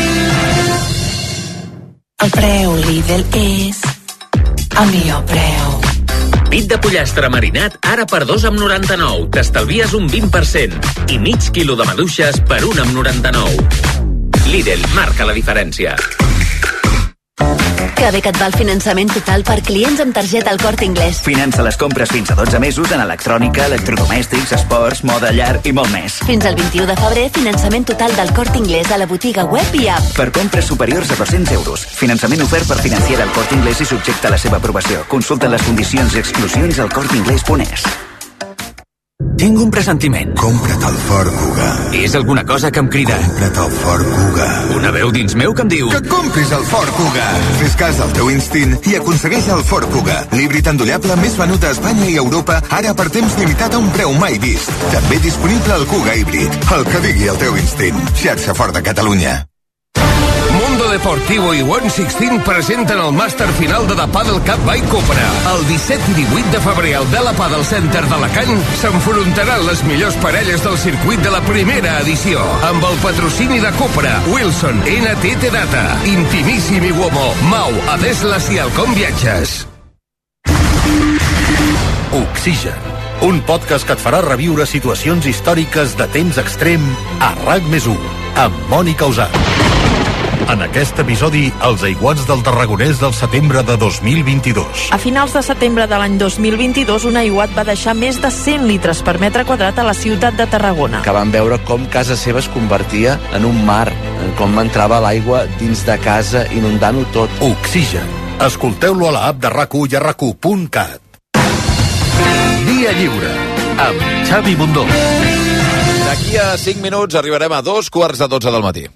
El preu Lidl és el millor preu. Pit de pollastre marinat, ara per dos amb noranta-nou. T'estalvies un vint per cent. I mig quilo de maduixes per un amb noranta-nou. Lidl marca la diferència. Que bé que et va el finançament total per clients amb targeta El Corte Inglés. Finança les compres fins a dotze mesos en electrònica, electrodomèstics, esports, moda llar i molt més. Fins al vint-i-u de febrer, finançament total del Corte Inglés a la botiga web i app. Per compres superiors a dos-cents euros. Finançament ofert per Financiera El Corte Inglés i subjecte a la seva aprovació. Consulta les condicions i exclusions al corte inglés punt es. Tinc un pressentiment. Compra't el Ford Kuga. És alguna cosa que em crida. Compra't el Ford Kuga. Una veu dins meu que em diu... Que compris el Ford Kuga. Fes cas al teu instint i aconsegueix el Ford Kuga, l'híbrid endollable més venut a Espanya i Europa, ara per temps limitat a un preu mai vist. També disponible el Kuga híbrid. El que digui el teu instint. Xarxa Ford de Catalunya. Mundo Deportivo i One Sixteen presenten el màster final de The Paddle Cup by Cupra. El disset i divuit de febrer al Vela Paddle Center d'Alacant s'enfrontaran les millors parelles del circuit de la primera edició. Amb el patrocini de Cupra, Wilson, N T T Data, Intimissimi Uomo, Mau, Adeslas i Alcom Viatges. Oxigen, un podcast que et farà reviure situacions històriques de temps extrem a RAC més u, amb Mònica Usat. En aquest episodi, els aiguats del Tarragonès del setembre de dos mil vint-i-dos. A finals de setembre de l'any dos mil vint-i-dos, un aiguat va deixar més de cent litres per metre quadrat a la ciutat de Tarragona. Que van veure com casa seva es convertia en un mar, com entrava l'aigua dins de casa inundant-ho tot. Oxigen. Escolteu-lo a l'app de RAC u i a rac u punt cat. Via Lliure, amb Xavi Bundó. D'aquí a cinc minuts arribarem a dos quarts de dotze del matí.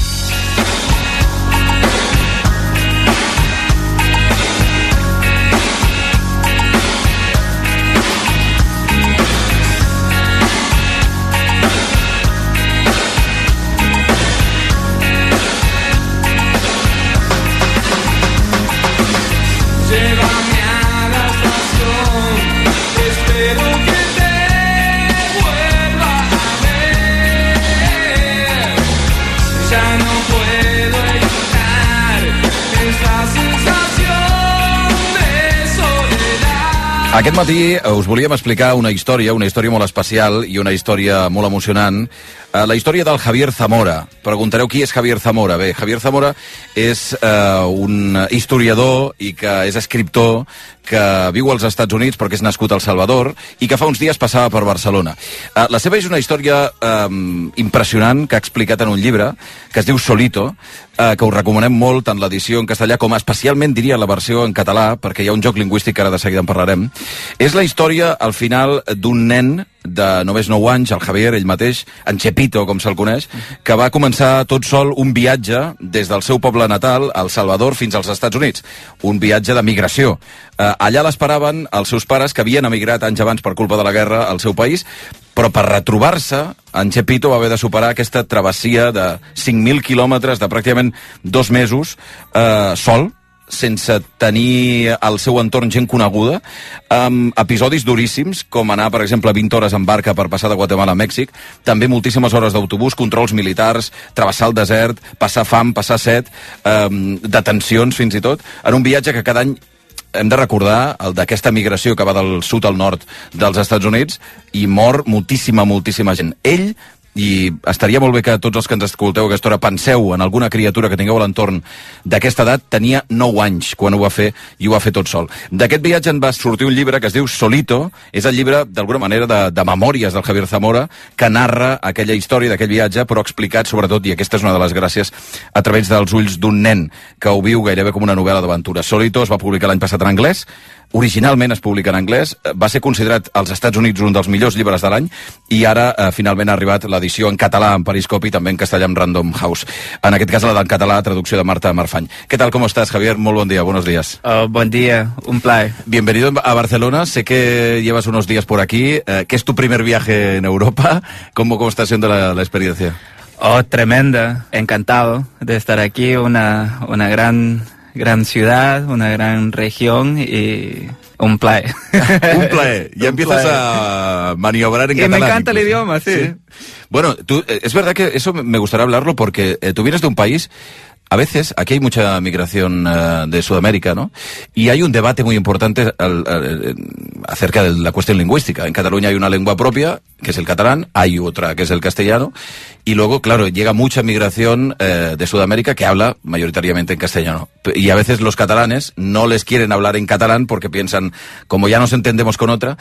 Aquest matí us volíem explicar una història, una història molt especial i una història molt emocionant. La història del Javier Zamora. Preguntareu qui és Javier Zamora. Bé, Javier Zamora és uh, un historiador i que és escriptor que viu als Estats Units perquè és nascut al Salvador i que fa uns dies passava per Barcelona. Uh, la seva és una història um, impressionant que ha explicat en un llibre que es diu Solito, uh, que us recomanem molt, tant l'edició en castellà com especialment, diria, la versió en català, perquè hi ha un joc lingüístic que ara de seguida en parlarem. És la història, al final, d'un nen de només nou anys, el Javier, ell mateix, en Chepito, com se'l coneix, que va començar tot sol un viatge des del seu poble natal, al Salvador, fins als Estats Units. Un viatge de migració. Eh, allà l'esperaven els seus pares, que havien emigrat anys abans per culpa de la guerra al seu país, però per retrobar-se, en Chepito va haver de superar aquesta travessia de cinc mil quilòmetres de pràcticament dos mesos, eh, sol, sense tenir al seu entorn gent coneguda, amb episodis duríssims, com anar, per exemple, vint hores en barca per passar de Guatemala a Mèxic, també moltíssimes hores d'autobús, controls militars, travessar el desert, passar fam, passar set, eh, detencions fins i tot, en un viatge que cada any hem de recordar el d'aquesta migració que va del sud al nord dels Estats Units i mor moltíssima, moltíssima gent. Ell, i estaria molt bé que tots els que ens escolteu a aquesta hora penseu en alguna criatura que tingueu a l'entorn d'aquesta edat, tenia nou anys quan ho va fer i ho va fer tot sol. D'aquest viatge en va sortir un llibre que es diu Solito, és el llibre d'alguna manera de, de memòries del Javier Zamora que narra aquella història d'aquell viatge, però explicat sobretot, i aquesta és una de les gràcies, a través dels ulls d'un nen que ho viu gairebé com una novel·la d'aventura. Solito es va publicar l'any passat en anglès, originalment es publica en anglès, va ser considerat als Estats Units un dels millors llibres de l'any i ara eh, finalment ha arribat l'edició en català en Periscopi i també en castellà en Random House. En aquest cas la d'en català, traducció de Marta Marfany. ¿Qué tal, cómo estás, Javier? Muy buen día, buenos días. Oh, buen día, un placer. Bienvenido a Barcelona, sé que llevas unos días por aquí, eh, ¿qué es tu primer viaje en Europa? ¿Cómo, cómo está siendo la, la experiencia? Oh, tremenda, encantado de estar aquí, una, una gran... gran ciudad, una gran región y un placer. Un placer. Ya empiezas placer. a maniobrar en y catalán. Me encanta incluso. el idioma, sí. sí. Bueno, tú, es verdad que eso me gustaría hablarlo porque eh, tú vienes de un país... A veces, aquí hay mucha migración uh, de Sudamérica, ¿no? Y hay un debate muy importante al, al, acerca de la cuestión lingüística. En Cataluña hay una lengua propia, que es el catalán, hay otra que es el castellano, y luego, claro, llega mucha migración eh, de Sudamérica que habla mayoritariamente en castellano. Y a veces los catalanes no les quieren hablar en catalán porque piensan, como ya nos entendemos con otra,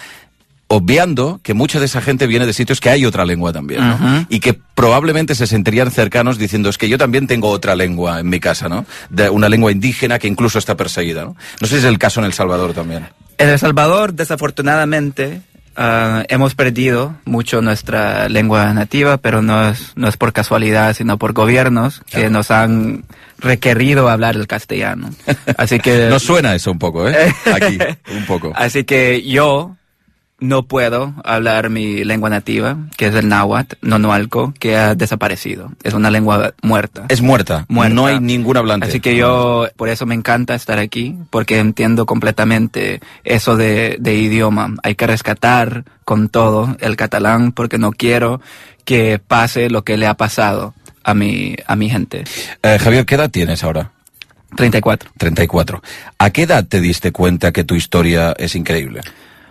obviando que mucha de esa gente viene de sitios que hay otra lengua también, ¿no? Uh-huh. Y que probablemente se sentirían cercanos diciendo, es que yo también tengo otra lengua en mi casa, ¿no? De una lengua indígena que incluso está perseguida, ¿no? No sé si es el caso en El Salvador también. En El Salvador, desafortunadamente, Uh, hemos perdido mucho nuestra lengua nativa, pero no es, no es por casualidad, sino por gobiernos que claro. nos han requerido hablar el castellano. Así que... Nos suena eso un poco, ¿eh? Aquí, un poco. Así que yo no puedo hablar mi lengua nativa, que es el náhuatl, nonoalco, que ha desaparecido. Es una lengua muerta. Es muerta. muerta. No hay ningún hablante. Así que yo, por eso me encanta estar aquí, porque entiendo completamente eso de, de idioma. Hay que rescatar con todo el catalán, porque no quiero que pase lo que le ha pasado a mi, a mi gente. Eh, Javier, ¿qué edad tienes ahora? treinta y cuatro. treinta y cuatro. ¿A qué edad te diste cuenta que tu historia es increíble?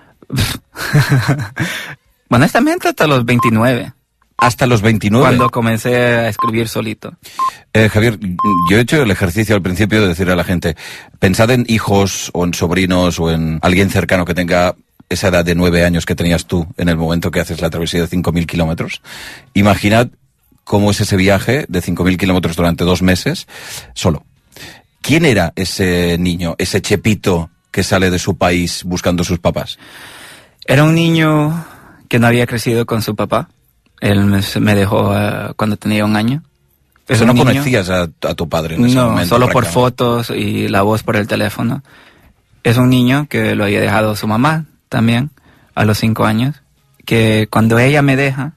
Honestamente, hasta los veintinueve. ¿Hasta los veintinueve? Cuando comencé a escribir solito. Eh, Javier, yo he hecho el ejercicio al principio de decirle a la gente, pensad en hijos o en sobrinos o en alguien cercano que tenga esa edad de nueve años que tenías tú en el momento que haces la travesía de cinco mil kilómetros. Imaginad cómo es ese viaje de cinco mil kilómetros durante dos meses solo. ¿Quién era ese niño, ese chepito que sale de su país buscando sus papás? Era un niño que no había crecido con su papá. Él me, me dejó uh, cuando tenía un año. Eso no niño, conocías a, a tu padre en ese no, momento. Solo por fotos y la voz por el teléfono. Es un niño que lo había dejado su mamá también a los cinco años. Que cuando ella me deja,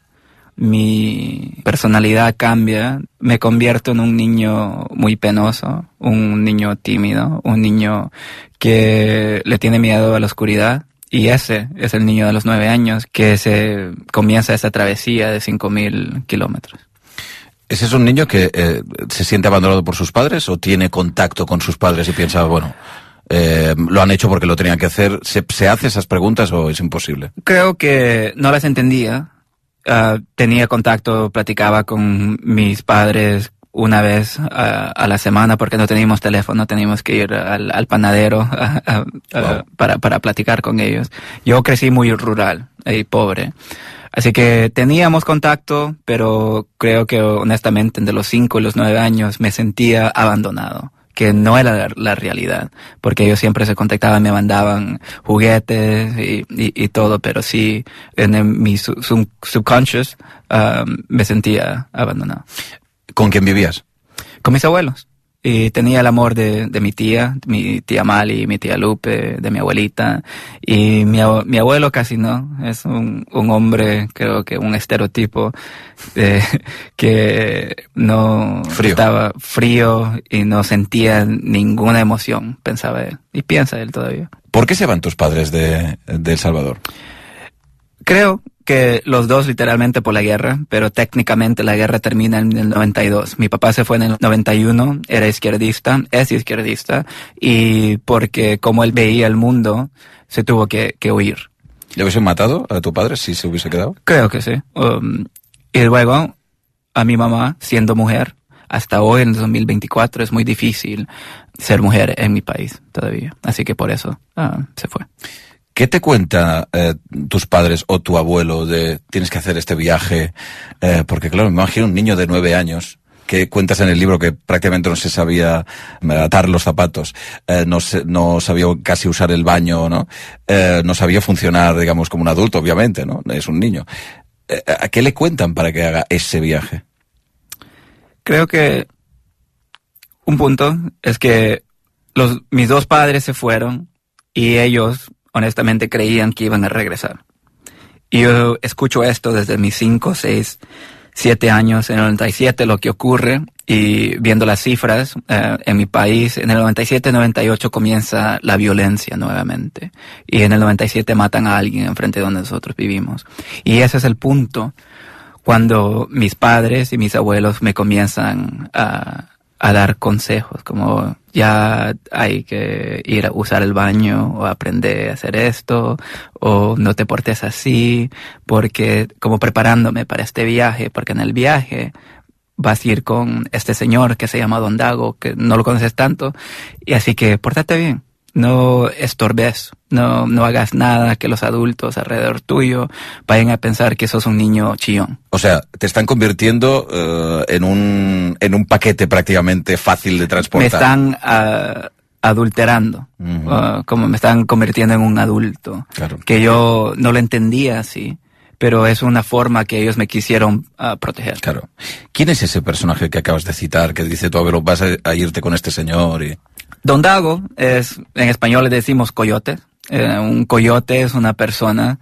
mi personalidad cambia. Me convierto en un niño muy penoso, un niño tímido, un niño que le tiene miedo a la oscuridad. Y ese es el niño de los nueve años que se comienza esa travesía de cinco mil kilómetros. ¿Ese es un niño que eh, se siente abandonado por sus padres o tiene contacto con sus padres y piensa, bueno, eh, lo han hecho porque lo tenían que hacer? ¿Se, ¿Se hace esas preguntas o es imposible? Creo que no las entendía. Uh, tenía contacto, platicaba con mis padres una vez uh, a la semana porque no teníamos teléfono, teníamos que ir al, al panadero uh, uh, wow. uh, para, para platicar con ellos. Yo crecí muy rural y pobre, así que teníamos contacto, pero creo que honestamente entre los cinco y los nueve años me sentía abandonado, que no era la, la realidad, porque ellos siempre se contactaban, me mandaban juguetes y, y, y todo, pero sí en el, mi sub, sub, subconscious um, me sentía abandonado. ¿Con quién vivías? Con mis abuelos. Y tenía el amor de, de mi tía, mi tía Mali, mi tía Lupe, de mi abuelita. Y mi, mi abuelo casi no. Es un, un hombre, creo que un estereotipo, eh, que no frío. Estaba frío y no sentía ninguna emoción, pensaba él. Y piensa él todavía. ¿Por qué se van tus padres de, de El Salvador? Creo que los dos literalmente por la guerra, pero técnicamente la guerra termina en el noventa y dos. Mi papá se fue en el noventa y uno, era izquierdista, es izquierdista, y porque como él veía el mundo, se tuvo que, que huir. ¿Le hubiesen matado a tu padre si se hubiese quedado? Creo que sí. Um, y luego, a mi mamá, siendo mujer, hasta hoy en el dos mil veinticuatro es muy difícil ser mujer en mi país todavía. Así que por eso uh, se fue. ¿Qué te cuenta eh, tus padres o tu abuelo de tienes que hacer este viaje? Eh, porque claro, me imagino un niño de nueve años que cuentas en el libro que prácticamente no se sabía atar los zapatos, eh, no, se, no sabía casi usar el baño, ¿no? Eh, no sabía funcionar, digamos, como un adulto, obviamente, ¿no? Es un niño. Eh, ¿A qué le cuentan para que haga ese viaje? Creo que un punto es que los, mis dos padres se fueron y ellos honestamente creían que iban a regresar. Y yo escucho esto desde mis cinco, seis, siete años, en el noventa y siete, lo que ocurre, y viendo las cifras eh, en mi país, en el noventa y siete, noventa y ocho comienza la violencia nuevamente. Y en el noventa y siete matan a alguien enfrente de donde nosotros vivimos. Y ese es el punto cuando mis padres y mis abuelos me comienzan a, a dar consejos, como ya hay que ir a usar el baño o aprender a hacer esto, o no te portes así, porque como preparándome para este viaje, porque en el viaje vas a ir con este señor que se llama Don Dago, que no lo conoces tanto, y así que pórtate bien, no estorbes, no, no hagas nada que los adultos alrededor tuyo vayan a pensar que sos un niño chillón. O sea, te están convirtiendo uh, en un en un paquete prácticamente fácil de transportar. Me están uh, adulterando, uh-huh. uh, como me están convirtiendo en un adulto, claro. que yo no lo entendía así, pero es una forma que ellos me quisieron uh, proteger. Claro. ¿Quién es ese personaje que acabas de citar, que dice tu abuelo, vas a, a irte con este señor? Y... Don Dago, es, en español le decimos coyote. Eh, un coyote es una persona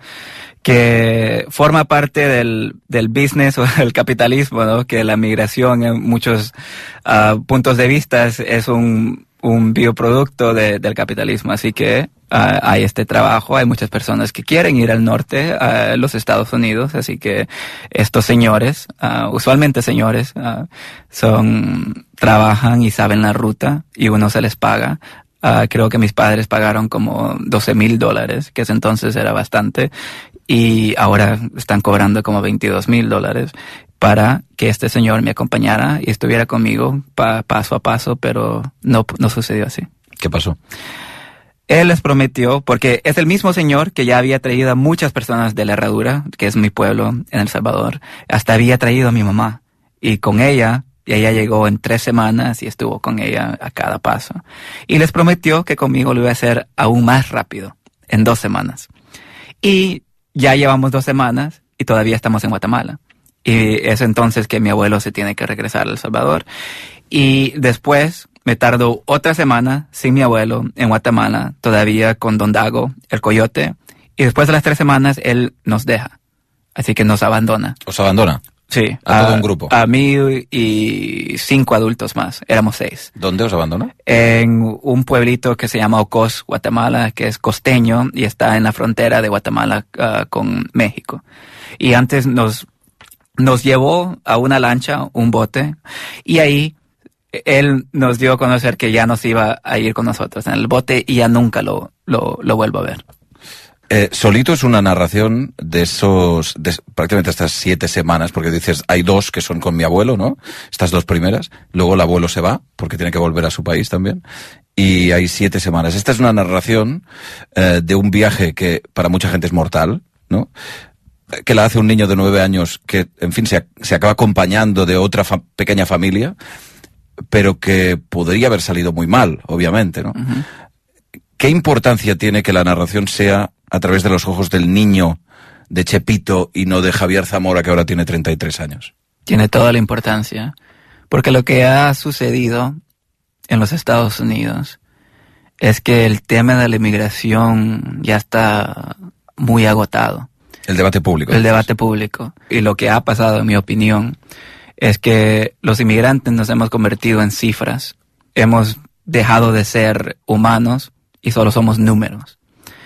que forma parte del, del business o del capitalismo, ¿no? Que la migración en muchos uh, puntos de vista es, es un, un bioproducto de, del capitalismo. Así que uh, hay este trabajo, hay muchas personas que quieren ir al norte, a los Estados Unidos, así que estos señores, uh, usualmente señores, uh, son, trabajan y saben la ruta y uno se les paga. Uh, creo que mis padres pagaron como doce mil dólares, que ese entonces era bastante, y ahora están cobrando como veintidós mil dólares para que este señor me acompañara y estuviera conmigo pa- paso a paso, pero no, no sucedió así. ¿Qué pasó? Él les prometió, porque es el mismo señor que ya había traído a muchas personas de la Herradura, que es mi pueblo en El Salvador, hasta había traído a mi mamá, y con ella... Y ella llegó en tres semanas y estuvo con ella a cada paso. Y les prometió que conmigo lo iba a hacer aún más rápido, en dos semanas. Y ya llevamos dos semanas y todavía estamos en Guatemala. Y es entonces que mi abuelo se tiene que regresar a El Salvador. Y después me tardó otra semana sin mi abuelo en Guatemala, todavía con Don Dago, el coyote. Y después de las tres semanas él nos deja. Así que nos abandona. ¿Os abandona? Sí. ¿A, a todo un a, grupo? A mí y cinco adultos más. Éramos seis. ¿Dónde os abandona? En un pueblito que se llama Ocos, Guatemala, que es costeño y está en la frontera de Guatemala uh, con México. Y antes nos, nos llevó a una lancha, un bote, y ahí él nos dio a conocer que ya nos iba a ir con nosotros en el bote y ya nunca lo, lo, lo vuelvo a ver. Eh, solito es una narración de esos, de prácticamente estas siete semanas, porque dices, hay dos que son con mi abuelo, ¿no? Estas dos primeras, luego el abuelo se va, porque tiene que volver a su país también, y hay siete semanas. Esta es una narración eh, de un viaje que para mucha gente es mortal, ¿no? Que la hace un niño de nueve años que, en fin, se, se acaba acompañando de otra fa- pequeña familia, pero que podría haber salido muy mal, obviamente, ¿no? Uh-huh. ¿Qué importancia tiene que la narración sea a través de los ojos del niño de Chepito y no de Javier Zamora, que ahora tiene treinta y tres años? Tiene toda la importancia, porque lo que ha sucedido en los Estados Unidos es que el tema de la inmigración ya está muy agotado. El debate público. El debate público. Y lo que ha pasado, en mi opinión, es que los inmigrantes nos hemos convertido en cifras. Hemos dejado de ser humanos y solo somos números.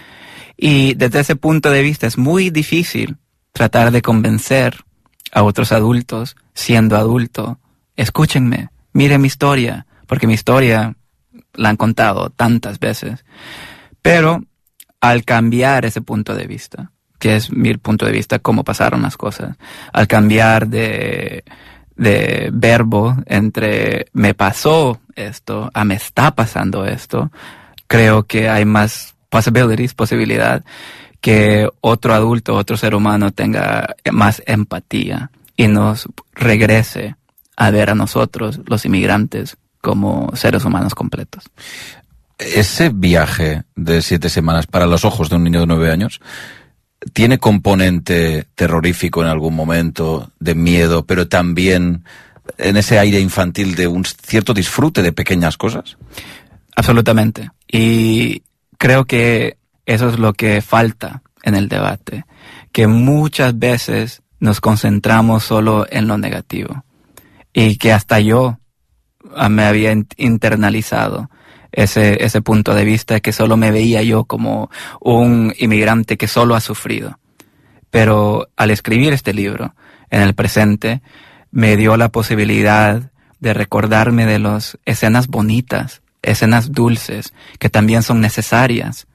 Y desde ese punto de vista es muy difícil tratar de convencer a otros adultos, siendo adulto, escúchenme, miren mi historia, porque mi historia la han contado tantas veces. Pero al cambiar ese punto de vista, que es mi punto de vista, cómo pasaron las cosas, al cambiar de, de verbo entre me pasó esto a me está pasando esto, creo que hay más possibilities, posibilidad que otro adulto, otro ser humano tenga más empatía y nos regrese a ver a nosotros, los inmigrantes, como seres humanos completos. Ese viaje de siete semanas para los ojos de un niño de nueve años tiene componente terrorífico en algún momento, de miedo, pero también en ese aire infantil de un cierto disfrute de pequeñas cosas. Absolutamente. Y creo que eso es lo que falta en el debate, que muchas veces nos concentramos solo en lo negativo y que hasta yo me había internalizado ese, ese punto de vista, que solo me veía yo como un inmigrante que solo ha sufrido. Pero al escribir este libro, en el presente, me dio la posibilidad de recordarme de las escenas bonitas, escenas dulces, que también son necesarias,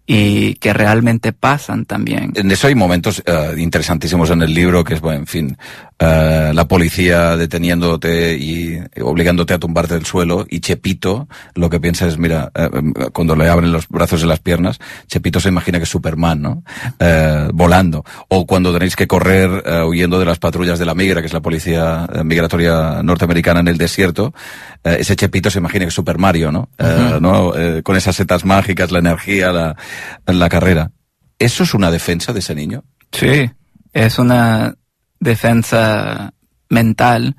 y que realmente pasan también. En eso hay momentos uh, interesantísimos en el libro, que es, bueno, en fin, uh, la policía deteniéndote y obligándote a tumbarte del suelo, y Chepito lo que piensa es, mira, uh, cuando le abren los brazos y las piernas, Chepito se imagina que es Superman, ¿no? Uh, volando. O cuando tenéis que correr uh, huyendo de las patrullas de la migra, que es la policía uh, migratoria norteamericana en el desierto, uh, ese Chepito se imagina que es Super Mario, ¿no? Uh, Uh-huh. ¿no? Uh, con esas setas mágicas, la energía, la, la carrera. ¿Eso es una defensa de ese niño? Sí, es una defensa mental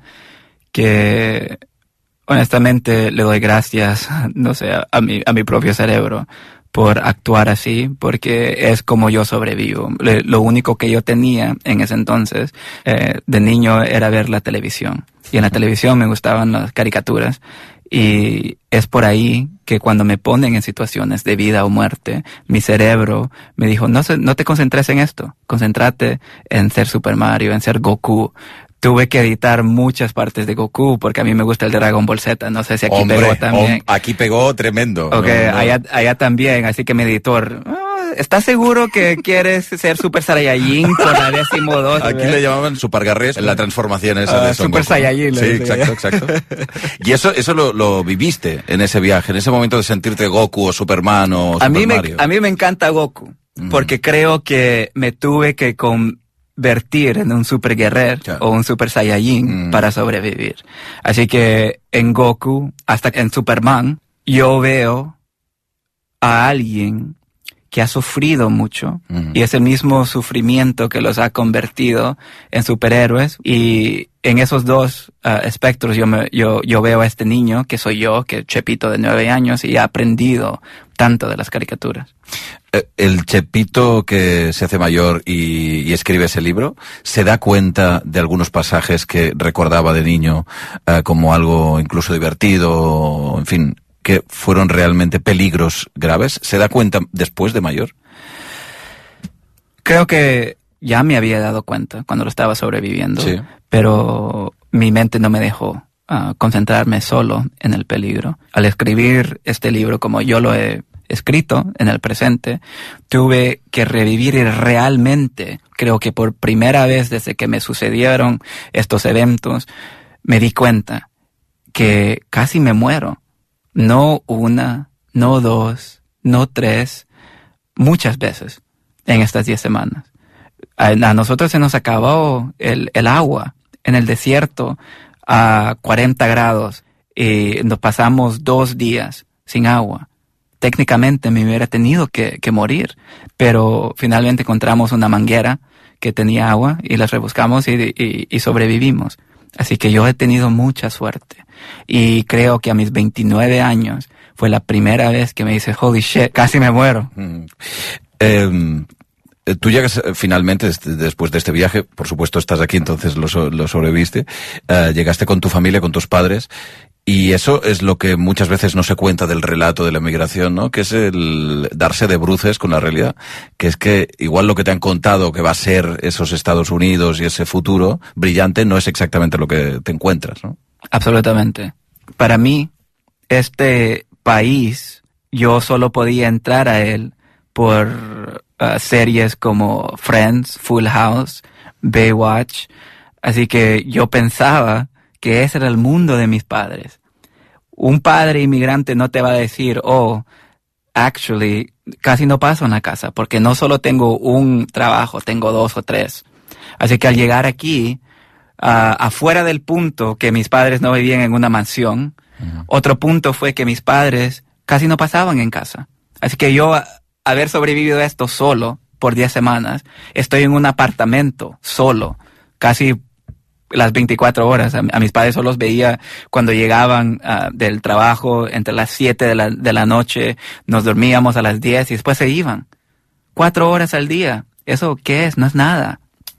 que honestamente le doy gracias, no sé, a, a mi, a mi propio cerebro por actuar así, porque es como yo sobrevivo. Le, lo único que yo tenía en ese entonces, eh, de niño, era ver la televisión. Y en la televisión me gustaban las caricaturas. Y es por ahí que cuando me ponen en situaciones de vida o muerte, mi cerebro me dijo, no, se, no te concentres en esto, concéntrate en ser Super Mario, en ser Goku. Tuve que editar muchas partes de Goku porque a mí me gusta el Dragon Ball Z, no sé si aquí Hombre, pegó también. Hom, aquí pegó tremendo. Ok, no, no. Allá, allá también, así que mi editor... ¿Estás seguro que quieres ser Super Saiyajin con la décimo dos? Aquí ¿ves? le llamaban Super Garrés en la transformación esa Uh, de Son Super Goku. Saiyajin. Sí, exacto, exacto. Y eso eso lo, lo viviste en ese viaje, en ese momento de sentirte Goku o Superman o Super a mí Mario. Me, a mí me encanta Goku, mm. porque creo que me tuve que convertir en un Super Guerrero claro. o un Super Saiyajin mm. para sobrevivir. Así que en Goku, hasta en Superman, yo veo a alguien que ha sufrido mucho, uh-huh. y es el mismo sufrimiento que los ha convertido en superhéroes, y en esos dos uh, espectros yo, me, yo, yo veo a este niño, que soy yo, que es Chepito de nueve años, y ha aprendido tanto de las caricaturas. El Chepito que se hace mayor y, y escribe ese libro, ¿se da cuenta de algunos pasajes que recordaba de niño uh, como algo incluso divertido, en fin, que fueron realmente peligros graves? ¿Se da cuenta después de mayor? Creo que ya me había dado cuenta cuando lo estaba sobreviviendo, sí. pero mi mente no me dejó uh, concentrarme solo en el peligro. Al escribir este libro, como yo lo he escrito en el presente, tuve que revivir y realmente, creo que por primera vez desde que me sucedieron estos eventos, me di cuenta que casi me muero. No una, no dos, no tres, muchas veces en estas diez semanas. A, a nosotros se nos acabó el, el agua en el desierto a cuarenta grados y nos pasamos dos días sin agua. Técnicamente me hubiera tenido que, que morir, pero finalmente encontramos una manguera que tenía agua y la rebuscamos y, y, y sobrevivimos. Así que yo he tenido mucha suerte. Y creo que a mis veintinueve años fue la primera vez que me dice, holy shit, casi me muero. Mm. Eh, tú llegas finalmente, después de este viaje, por supuesto estás aquí, entonces lo, lo sobreviviste, uh, llegaste con tu familia, con tus padres, y eso es lo que muchas veces no se cuenta del relato de la migración, ¿no? Que es el darse de bruces con la realidad, que es que igual lo que te han contado que va a ser esos Estados Unidos y ese futuro brillante no es exactamente lo que te encuentras, ¿no? Absolutamente. Para mí, este país, yo solo podía entrar a él por uh, series como Friends, Full House, Baywatch. Así que yo pensaba que ese era el mundo de mis padres. Un padre inmigrante no te va a decir, oh, actually, casi no paso en la casa, porque no solo tengo un trabajo, tengo dos o tres. Así que al llegar aquí, Uh, afuera del punto que mis padres no vivían en una mansión, uh-huh. otro punto fue que mis padres casi no pasaban en casa. Así que yo, a, haber sobrevivido a esto solo por diez semanas, estoy en un apartamento solo, casi las veinticuatro horas. A, a mis padres solo los veía cuando llegaban uh, del trabajo entre las siete de la, de la noche, nos dormíamos a las diez y después se iban. Cuatro horas al día. ¿Eso qué es? No es nada.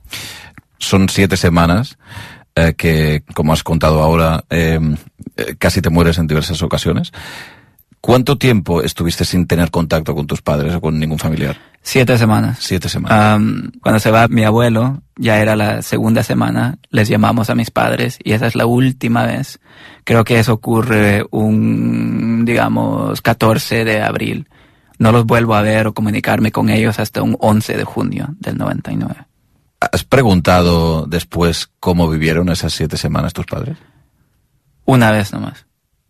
Son siete semanas eh, que, como has contado ahora, eh, eh, casi te mueres en diversas ocasiones. ¿Cuánto tiempo estuviste sin tener contacto con tus padres o con ningún familiar? Siete semanas. Siete semanas. Um, cuando se va mi abuelo, ya era la segunda semana, les llamamos a mis padres y esa es la última vez. Creo que eso ocurre un, digamos, catorce de abril. No los vuelvo a ver o comunicarme con ellos hasta un once de junio del noventa y nueve. ¿Has preguntado después cómo vivieron esas siete semanas tus padres? Una vez nomás.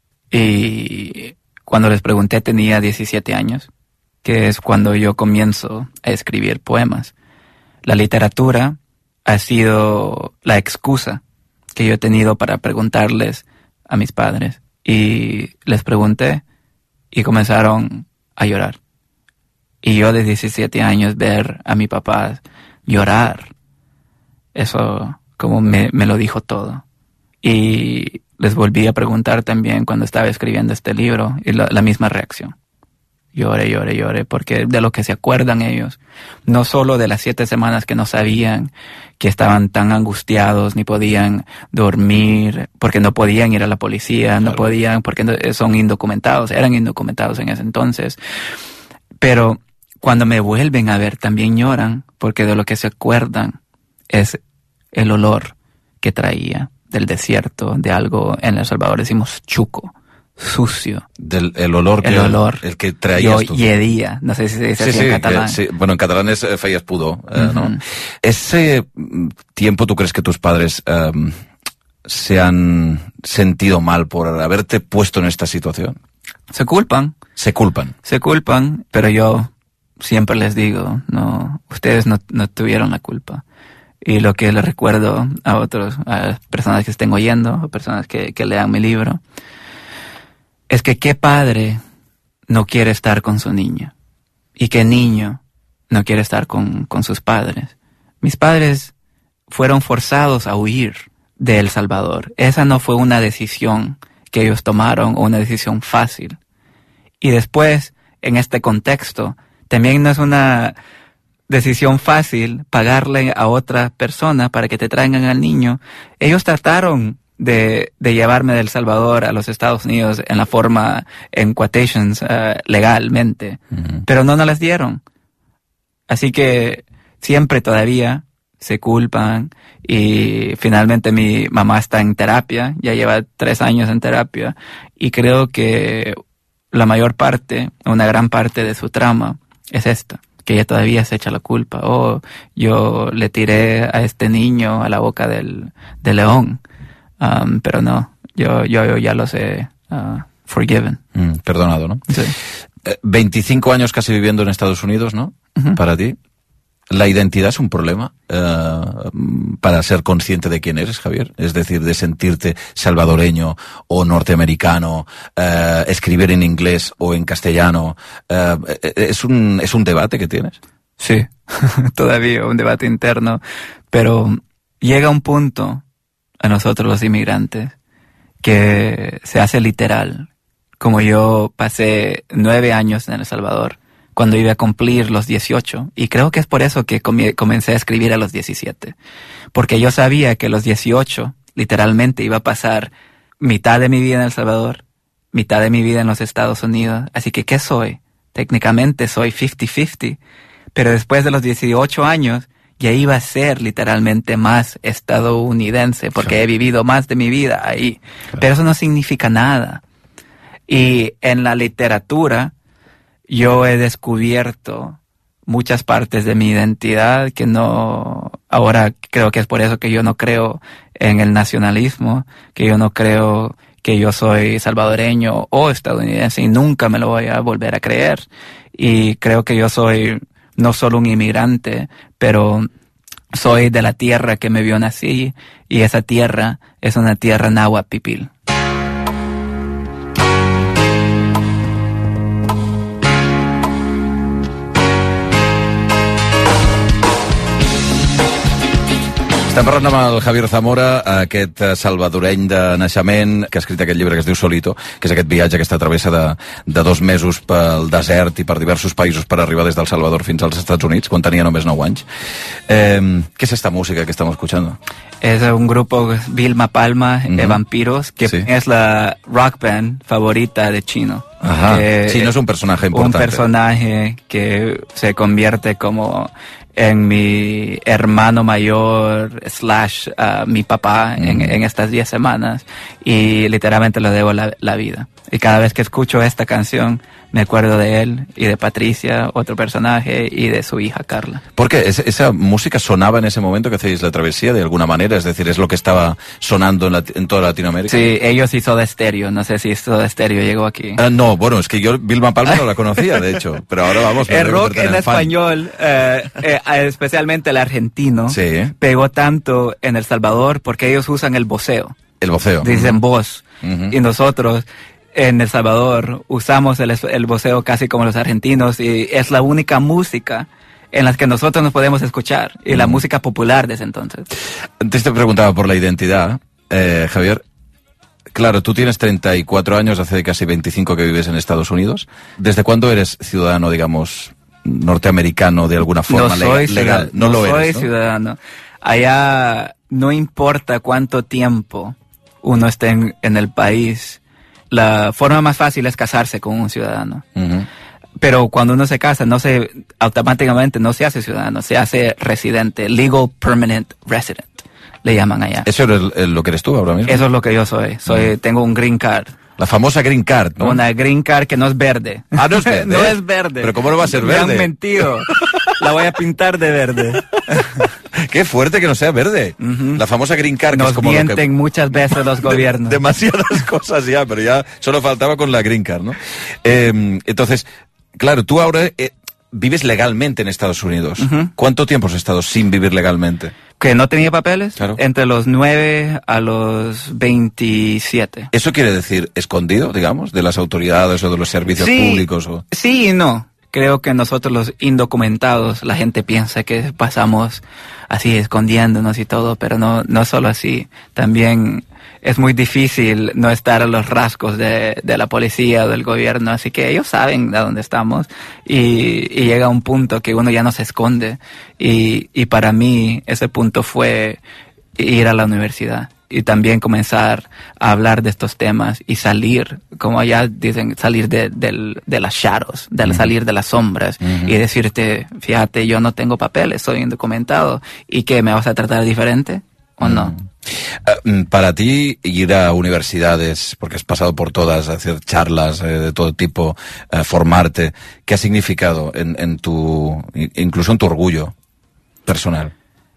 Y cuando les pregunté tenía diecisiete años, que es cuando yo comienzo a escribir poemas. La literatura ha sido la excusa que yo he tenido para preguntarles a mis padres. Y les pregunté y comenzaron a llorar. Y yo de diecisiete años ver a mi papá llorar, eso como me, me lo dijo todo. Y les volví a preguntar también cuando estaba escribiendo este libro y la, la misma reacción. Lloré, lloré, lloré, porque de lo que se acuerdan ellos, no solo de las siete semanas que no sabían, que estaban tan angustiados, ni podían dormir, porque no podían ir a la policía, claro. no podían, porque no, son indocumentados, eran indocumentados en ese entonces. Pero cuando me vuelven a ver también lloran, porque de lo que se acuerdan es el olor que traía del desierto, de algo en El Salvador decimos chuco. Sucio. Del el olor que el, olor. el que traías yo lledía, no sé si se dice sí, así sí, en catalán. Que, sí. Bueno, en catalán es eh, feies pudor, eh, uh-huh. ¿no? Ese tiempo, ¿tú crees que tus padres eh, se han sentido mal por haberte puesto en esta situación? Se culpan. Se culpan. Se culpan, pero yo siempre les digo, no, ustedes no, no tuvieron la culpa. Y lo que les recuerdo a otros, a personas que estén oyendo, a personas que, que lean mi libro, es que qué padre no quiere estar con su niño y qué niño no quiere estar con, con sus padres. Mis padres fueron forzados a huir de El Salvador. Esa no fue una decisión que ellos tomaron o una decisión fácil. Y después, en este contexto, también no es una decisión fácil pagarle a otra persona para que te traigan al niño. Ellos trataron de, de llevarme de El Salvador a los Estados Unidos en la forma, en quotations, uh, legalmente, uh-huh. pero no nos las dieron. Así que siempre todavía se culpan y finalmente mi mamá está en terapia, ya lleva tres años en terapia y creo que la mayor parte, una gran parte de su trama es esta, que ella todavía se echa la culpa. Oh, yo le tiré a este niño a la boca del, del león. Um, pero no, yo, yo ya los he uh, forgiven. Mm, perdonado, ¿no? Sí. Eh, veinticinco años casi viviendo en Estados Unidos, ¿no? Uh-huh. Para ti. ¿La identidad es un problema eh, para ser consciente de quién eres, Javier? Es decir, de sentirte salvadoreño o norteamericano, eh, escribir en inglés o en castellano. Eh, ¿es un, es un debate que tienes? Sí, todavía un debate interno, pero llega un punto a nosotros los inmigrantes que se hace literal. Como yo pasé nueve años en El Salvador, cuando iba a cumplir los dieciocho, y creo que es por eso que comencé a escribir a los diecisiete, porque yo sabía que a los dieciocho literalmente iba a pasar mitad de mi vida en El Salvador, mitad de mi vida en los Estados Unidos, así que ¿qué soy? Técnicamente soy cincuenta cincuenta, pero después de los dieciocho años ya iba a ser literalmente más estadounidense, porque he vivido más de mi vida ahí, pero eso no significa nada. Y en la literatura yo he descubierto muchas partes de mi identidad que no, ahora creo que es por eso que yo no creo en el nacionalismo, que yo no creo que yo soy salvadoreño o estadounidense y nunca me lo voy a volver a creer. Y creo que yo soy no solo un inmigrante, pero soy de la tierra que me vio nací y esa tierra es una tierra náhuatl pipil. Estem parlant amb el Javier Zamora, aquest salvadoreny de naixement, que ha escrit aquest llibre que es diu Solito, que és aquest viatge, aquesta travessa de, de dos mesos pel desert i per diversos països per arribar des del Salvador fins als Estats Units, quan tenia només nou anys. Eh, ¿Qué es esta música que estamos escuchando? Es un grupo, Vilma Palma, uh-huh. de Vampiros, que sí. es la rock band favorita de Chino. Ajá. Que Chino es un personaje importante. Un personaje que se convierte como en mi hermano mayor slash uh, mi papá en, en estas diez semanas y literalmente le debo la, la vida. Y cada vez que escucho esta canción me acuerdo de él y de Patricia, otro personaje, y de su hija Carla. ¿Por qué? ¿Es, ¿Esa música sonaba en ese momento que hacéis la travesía de alguna manera? Es decir, ¿es lo que estaba sonando en, la, en toda Latinoamérica? Sí, ellos y Soda Stereo. No sé si Soda Stereo llegó aquí. Uh, no, bueno, es que yo Vilma Palma no la conocía, de hecho. Pero ahora vamos... El rock en español, eh, eh, especialmente el argentino, sí. pegó tanto en El Salvador porque ellos usan el voceo. El voceo. Dicen uh-huh. voz. Uh-huh. Y nosotros... en El Salvador usamos el, el voceo casi como los argentinos y es la única música en la que nosotros nos podemos escuchar y mm. la música popular de ese entonces. Antes te preguntaba por la identidad, eh, Javier. Claro, tú tienes treinta y cuatro años, hace casi veinticinco que vives en Estados Unidos. ¿Desde cuándo eres ciudadano, digamos, norteamericano de alguna forma no soy legal? legal? No, no lo soy eres, ¿no? ciudadano. Allá no importa cuánto tiempo uno esté en, en el país. La forma más fácil es casarse con un ciudadano. Uh-huh. Pero cuando uno se casa, no se automáticamente no se hace ciudadano, se hace residente, legal permanent resident, le llaman allá. ¿Eso es lo que eres tú ahora mismo? Eso es lo que yo soy. Soy uh-huh. Tengo un green card. La famosa green card, ¿no? Una green card que no es verde. Ah, no es verde. No es verde. ¿Pero cómo no va a ser verde? Me han mentido. La voy a pintar de verde. Qué fuerte que no sea verde. Uh-huh. La famosa green card. Nos que es como mienten lo que... muchas veces los gobiernos. De, demasiadas cosas ya, pero ya solo faltaba con la green card, ¿no? Eh, entonces, claro, tú ahora eh, vives legalmente en Estados Unidos. Uh-huh. ¿Cuánto tiempo has estado sin vivir legalmente? Que no tenía papeles, claro. Entre los nueve a los veintisiete. ¿Eso quiere decir escondido, digamos, de las autoridades o de los servicios sí, públicos? O... Sí y no. Creo que nosotros los indocumentados, la gente piensa que pasamos así escondiéndonos y todo, pero no, no solo así. También es muy difícil no estar a los rasgos de, de la policía o del gobierno, así que ellos saben de dónde estamos y, y llega un punto que uno ya no se esconde y, y para mí ese punto fue ir a la universidad y también comenzar a hablar de estos temas y salir, como allá dicen, salir de, de, de las shadows, de uh-huh. salir de las sombras uh-huh. y decirte, fíjate, yo no tengo papeles, soy indocumentado, ¿y qué, me vas a tratar diferente o no? Uh, para ti, ir a universidades, porque has pasado por todas, hacer charlas eh, de todo tipo, uh, formarte, ¿qué ha significado en, en tu, incluso en tu orgullo personal?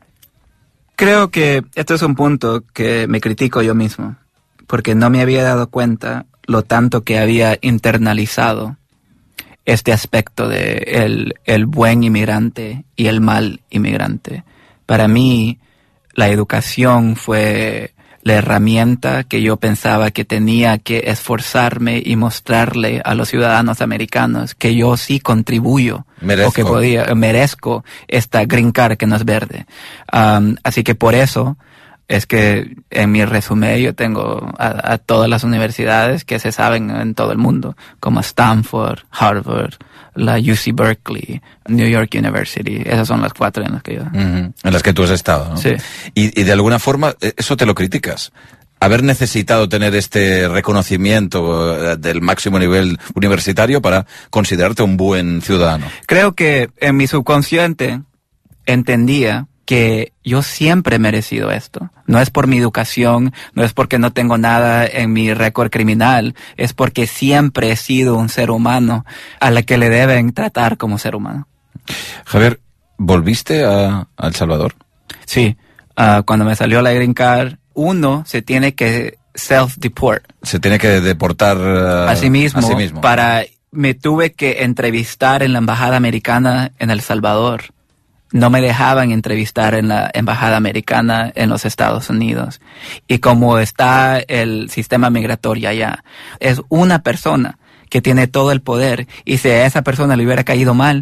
Creo que esto es un punto que me critico yo mismo, porque no me había dado cuenta lo tanto que había internalizado este aspecto de el, el buen inmigrante y el mal inmigrante. Para mí, la educación fue la herramienta que yo pensaba que tenía que esforzarme y mostrarle a los ciudadanos americanos que yo sí contribuyo merezco. o que podía, merezco esta green card que no es verde. Um, así que por eso es que en mi resumen yo tengo a, a todas las universidades que se saben en todo el mundo, como Stanford, Harvard, la U C Berkeley, New York University. Esas son las cuatro en las que yo... Uh-huh. En las que tú has estado, ¿no? Sí. Y, y de alguna forma, eso te lo criticas. Haber necesitado tener este reconocimiento del máximo nivel universitario para considerarte un buen ciudadano. Creo que en mi subconsciente entendía que yo siempre he merecido esto. No es por mi educación, no es porque no tengo nada en mi récord criminal, es porque siempre he sido un ser humano a la que le deben tratar como ser humano. Javier, ¿volviste a, a El Salvador? Sí, uh, cuando me salió la green card, uno se tiene que self-deport. Se tiene que deportar uh, a sí mismo, a sí mismo. Para, me tuve que entrevistar en la embajada americana en El Salvador. No me dejaban entrevistar en la embajada americana en los Estados Unidos. Y como está el sistema migratorio allá, es una persona que tiene todo el poder. Y si a esa persona le hubiera caído mal,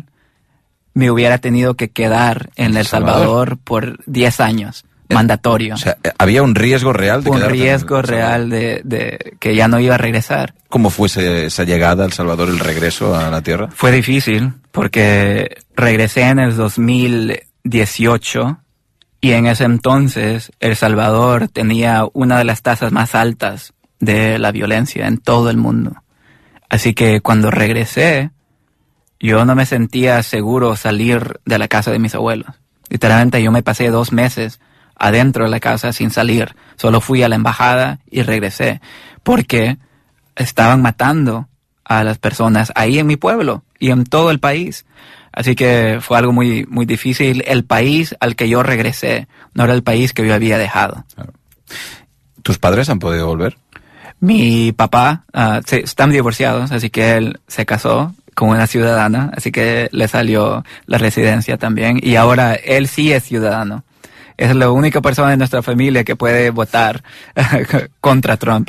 me hubiera tenido que quedar en El Salvador por diez años. Mandatorio. O sea, ¿había un riesgo real de un quedarte riesgo en el real de, de que ya no iba a regresar. ¿Cómo fue ese, esa llegada a El Salvador, el regreso a la tierra? Fue difícil porque regresé en el dos mil dieciocho y en ese entonces El Salvador tenía una de las tasas más altas de la violencia en todo el mundo. Así que cuando regresé yo no me sentía seguro salir de la casa de mis abuelos. Literalmente yo me pasé dos meses adentro de la casa sin salir. Solo fui a la embajada y regresé. Porque estaban matando a las personas ahí en mi pueblo y en todo el país. Así que fue algo muy, muy difícil. El país al que yo regresé no era el país que yo había dejado. ¿Tus padres han podido volver? Mi papá, uh, se, están divorciados, así que él se casó con una ciudadana, así que le salió la residencia también, y ahora él sí es ciudadano. Es la única persona en nuestra familia que puede votar contra Trump.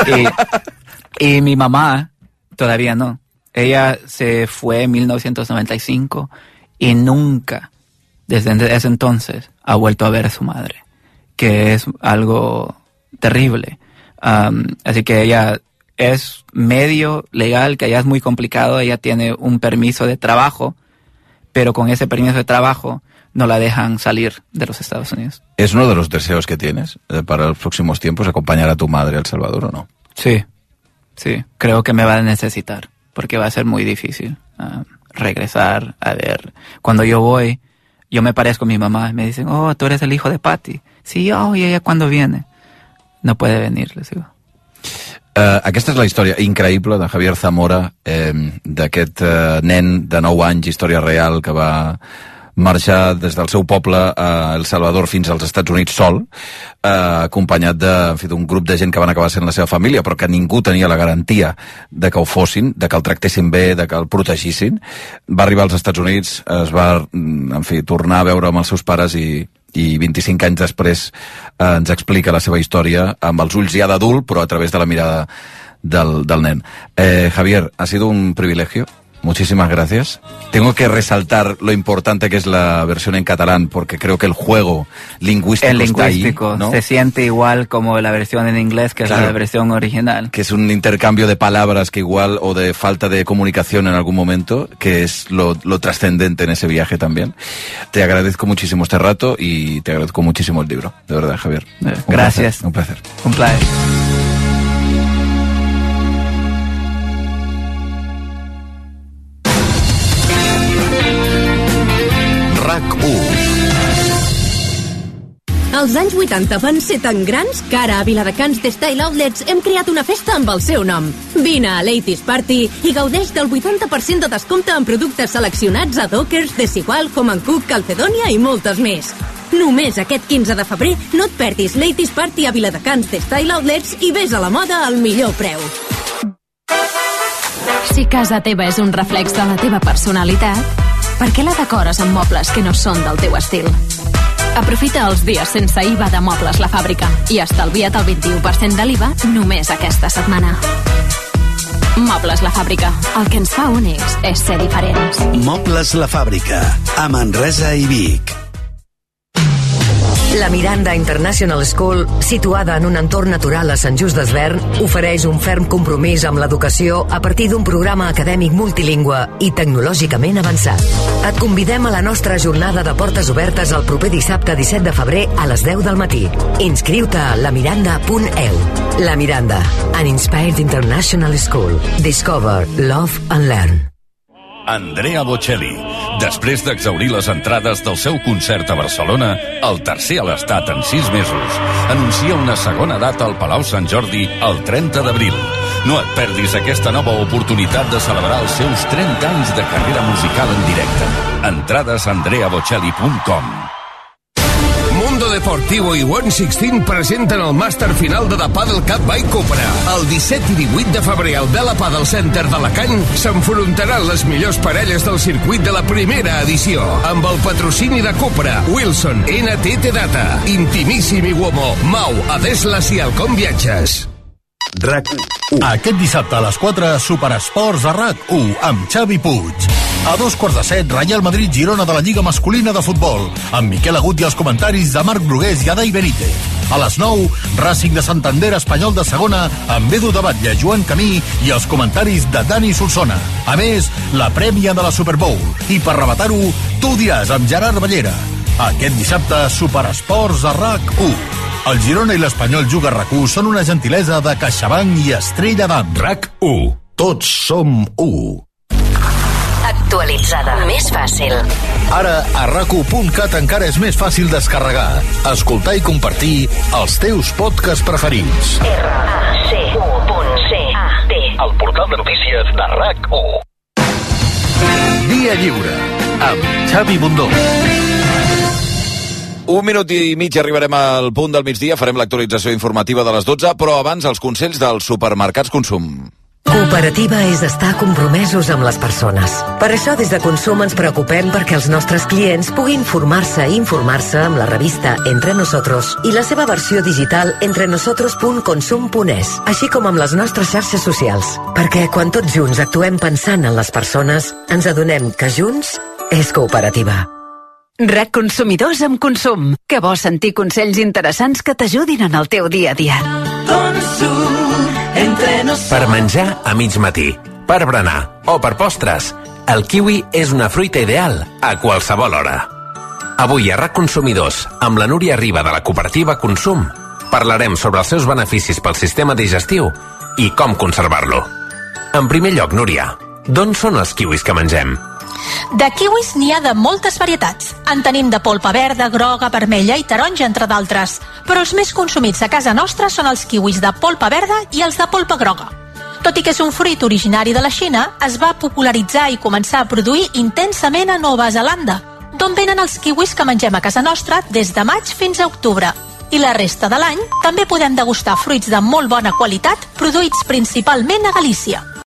Y, y mi mamá todavía no. Ella se fue en mil novecientos noventa y cinco y nunca, desde ese entonces, ha vuelto a ver a su madre, que es algo terrible. Um, así que ella es medio legal, que allá es muy complicado. Ella tiene un permiso de trabajo, pero con ese permiso de trabajo no la dejan salir de los Estados Unidos. ¿Es uno de los deseos que tienes eh, para los próximos tiempos, acompañar a tu madre a El Salvador o no? Sí, sí, creo que me va a necesitar, porque va a ser muy difícil uh, regresar a ver. Cuando yo voy, yo me parezco a mi mamá y me dicen, oh, tú eres el hijo de Patty. Sí, oh, y ella cuando viene. No puede venir, les digo. Uh, aquesta és la història increïble de Javier Zamora, eh, d'aquest uh, nen de nou anys, història real, que va marxar des del seu poble a El Salvador fins als Estats Units sol, eh, acompanyat de, en fi, d'un grup de gent que van acabar sent la seva família, però que ningú tenia la garantia de que ho fossin, de que el tractessin bé, de que el protegissin. Va arribar als Estats Units, es va, en fi, tornar a veure amb els seus pares i i vint-i-cinc anys després eh, ens explica la seva història amb els ulls ja d'adult, però a través de la mirada del, del nen. Eh, Javier, ha sido un privilegio. Muchísimas gracias. Tengo que resaltar lo importante que es la versión en catalán, porque creo que el juego lingüístico, el lingüístico está ahí, ¿no? Se siente igual como la versión en inglés, que claro, es la versión original. Que es un intercambio de palabras que igual, o de falta de comunicación en algún momento, que es lo, lo trascendente en ese viaje también. Te agradezco muchísimo este rato y te agradezco muchísimo el libro, de verdad, Javier. Eh, gracias. Un placer. Un placer. Els anys vuitanta van ser tan grans que ara a Viladecans The Style Outlets hem creat una festa amb el seu nom. Vine a l'eighties Party i gaudeix del vuitanta per cent de descompte en productes seleccionats a Dockers, Desigual, Home and Cook, Calcedonia i moltes més. Només aquest quinze de febrer no et perdis l'eighties Party a Viladecans The Style Outlets i ves a la moda al millor preu. Si casa teva és un reflex de la teva personalitat, per què la decores amb mobles que no són del teu estil? Aprofita els dies sense I V A de Mobles La Fàbrica i estalvia't el vint-i-u per cent de l'I V A només aquesta setmana. Mobles La Fàbrica. El que ens fa únics és ser diferents. Mobles La Fàbrica, a Manresa i Vic. La Miranda International School, situada en un entorn natural a Sant Just Desvern, ofereix un ferm compromís amb l'educació a partir d'un programa acadèmic multilingüe i tecnològicament avançat. Et convidem a la nostra jornada de portes obertes el proper dissabte disset de febrer a les deu del matí. Inscriu-te a lamiranda punt e u. La Miranda, an inspired international school. Discover, love and learn. Andrea Bocelli. Després d'exaurir les entrades del seu concert a Barcelona, el tercer a l'Estat en sis mesos, anuncia una segona data al Palau Sant Jordi el trenta d'abril. No et perdis aquesta nova oportunitat de celebrar els seus trenta anys de carrera musical en directe. Entrades a andrea bocelli punt com. Mundo Deportivo i One Sixteen presenten el màster final de The Paddle Cup by Cupra. El disset i divuit de febrer al Vela Paddle Center d'Alacant s'enfrontaran les millors parelles del circuit de la primera edició, amb el patrocini de Cupra, Wilson, N T T Data, Intimissimi Uomo, Mau, Adeslas i Alcom Viatges. RAC u. Aquest dissabte a les quatre, Superesports a RAC u, amb Xavi Puig. A dos quarts de set, Real Madrid-Girona de la Lliga Masculina de Futbol, amb Miquel Agut i els comentaris de Marc Brugués i Adai Benítez. A les nou, Racing de Santander Espanyol de Segona, amb Edu de Batlle, Joan Camí i els comentaris de Dani Solsona. A més, la prèmia de la Super Bowl. I per rematar-ho, Tu diràs amb Gerard Ballera. Aquest dissabte, Superesports a RAC u. El Girona i l'Espanyol Juga RAC u són una gentilesa de CaixaBank i Estrella d'Am. RAC u. Tots som u. actualitzada. Més fàcil. Ara, a rac u punt cat encara és més fàcil descarregar, escoltar i compartir els teus podcasts preferits. R A C U punt C A T. El portal de notícies de RAC u. Via Lliure, amb Xavi Bundó. Un minut i mig arribarem al punt del migdia, farem l'actualització informativa de les dotze, però abans els consells dels supermercats Consum. Cooperativa és estar compromesos amb les persones. Per això des de Consum ens preocupem perquè els nostres clients puguin formar-se i informar-se amb la revista Entre Nosotros i la seva versió digital entrenosotros punt consum punt es, així com amb les nostres xarxes socials. Perquè quan tots junts actuem pensant en les persones, ens adonem que junts és cooperativa. RAC Consumidors amb Consum. Que bo sentir consells interessants que t'ajudin en el teu dia a dia. Consum. Per menjar a mig matí, per berenar o per postres, el kiwi és una fruita ideal a qualsevol hora. Avui a RAC Consumidors, amb la Núria Riba de la cooperativa Consum, parlarem sobre els seus beneficis pel sistema digestiu i com conservar-lo. En primer lloc, Núria, d'on són els kiwis que mengem? De kiwis n'hi ha de moltes varietats. En tenim de polpa verda, groga, vermella i taronja, entre d'altres. Però els més consumits a casa nostra són els kiwis de polpa verda i els de polpa groga. Tot i que és un fruit originari de la Xina, es va popularitzar i començar a produir intensament a Nova Zelanda, d'on venen els kiwis que mengem a casa nostra des de maig fins a octubre. I la resta de l'any també podem degustar fruits de molt bona qualitat produïts principalment a Galícia.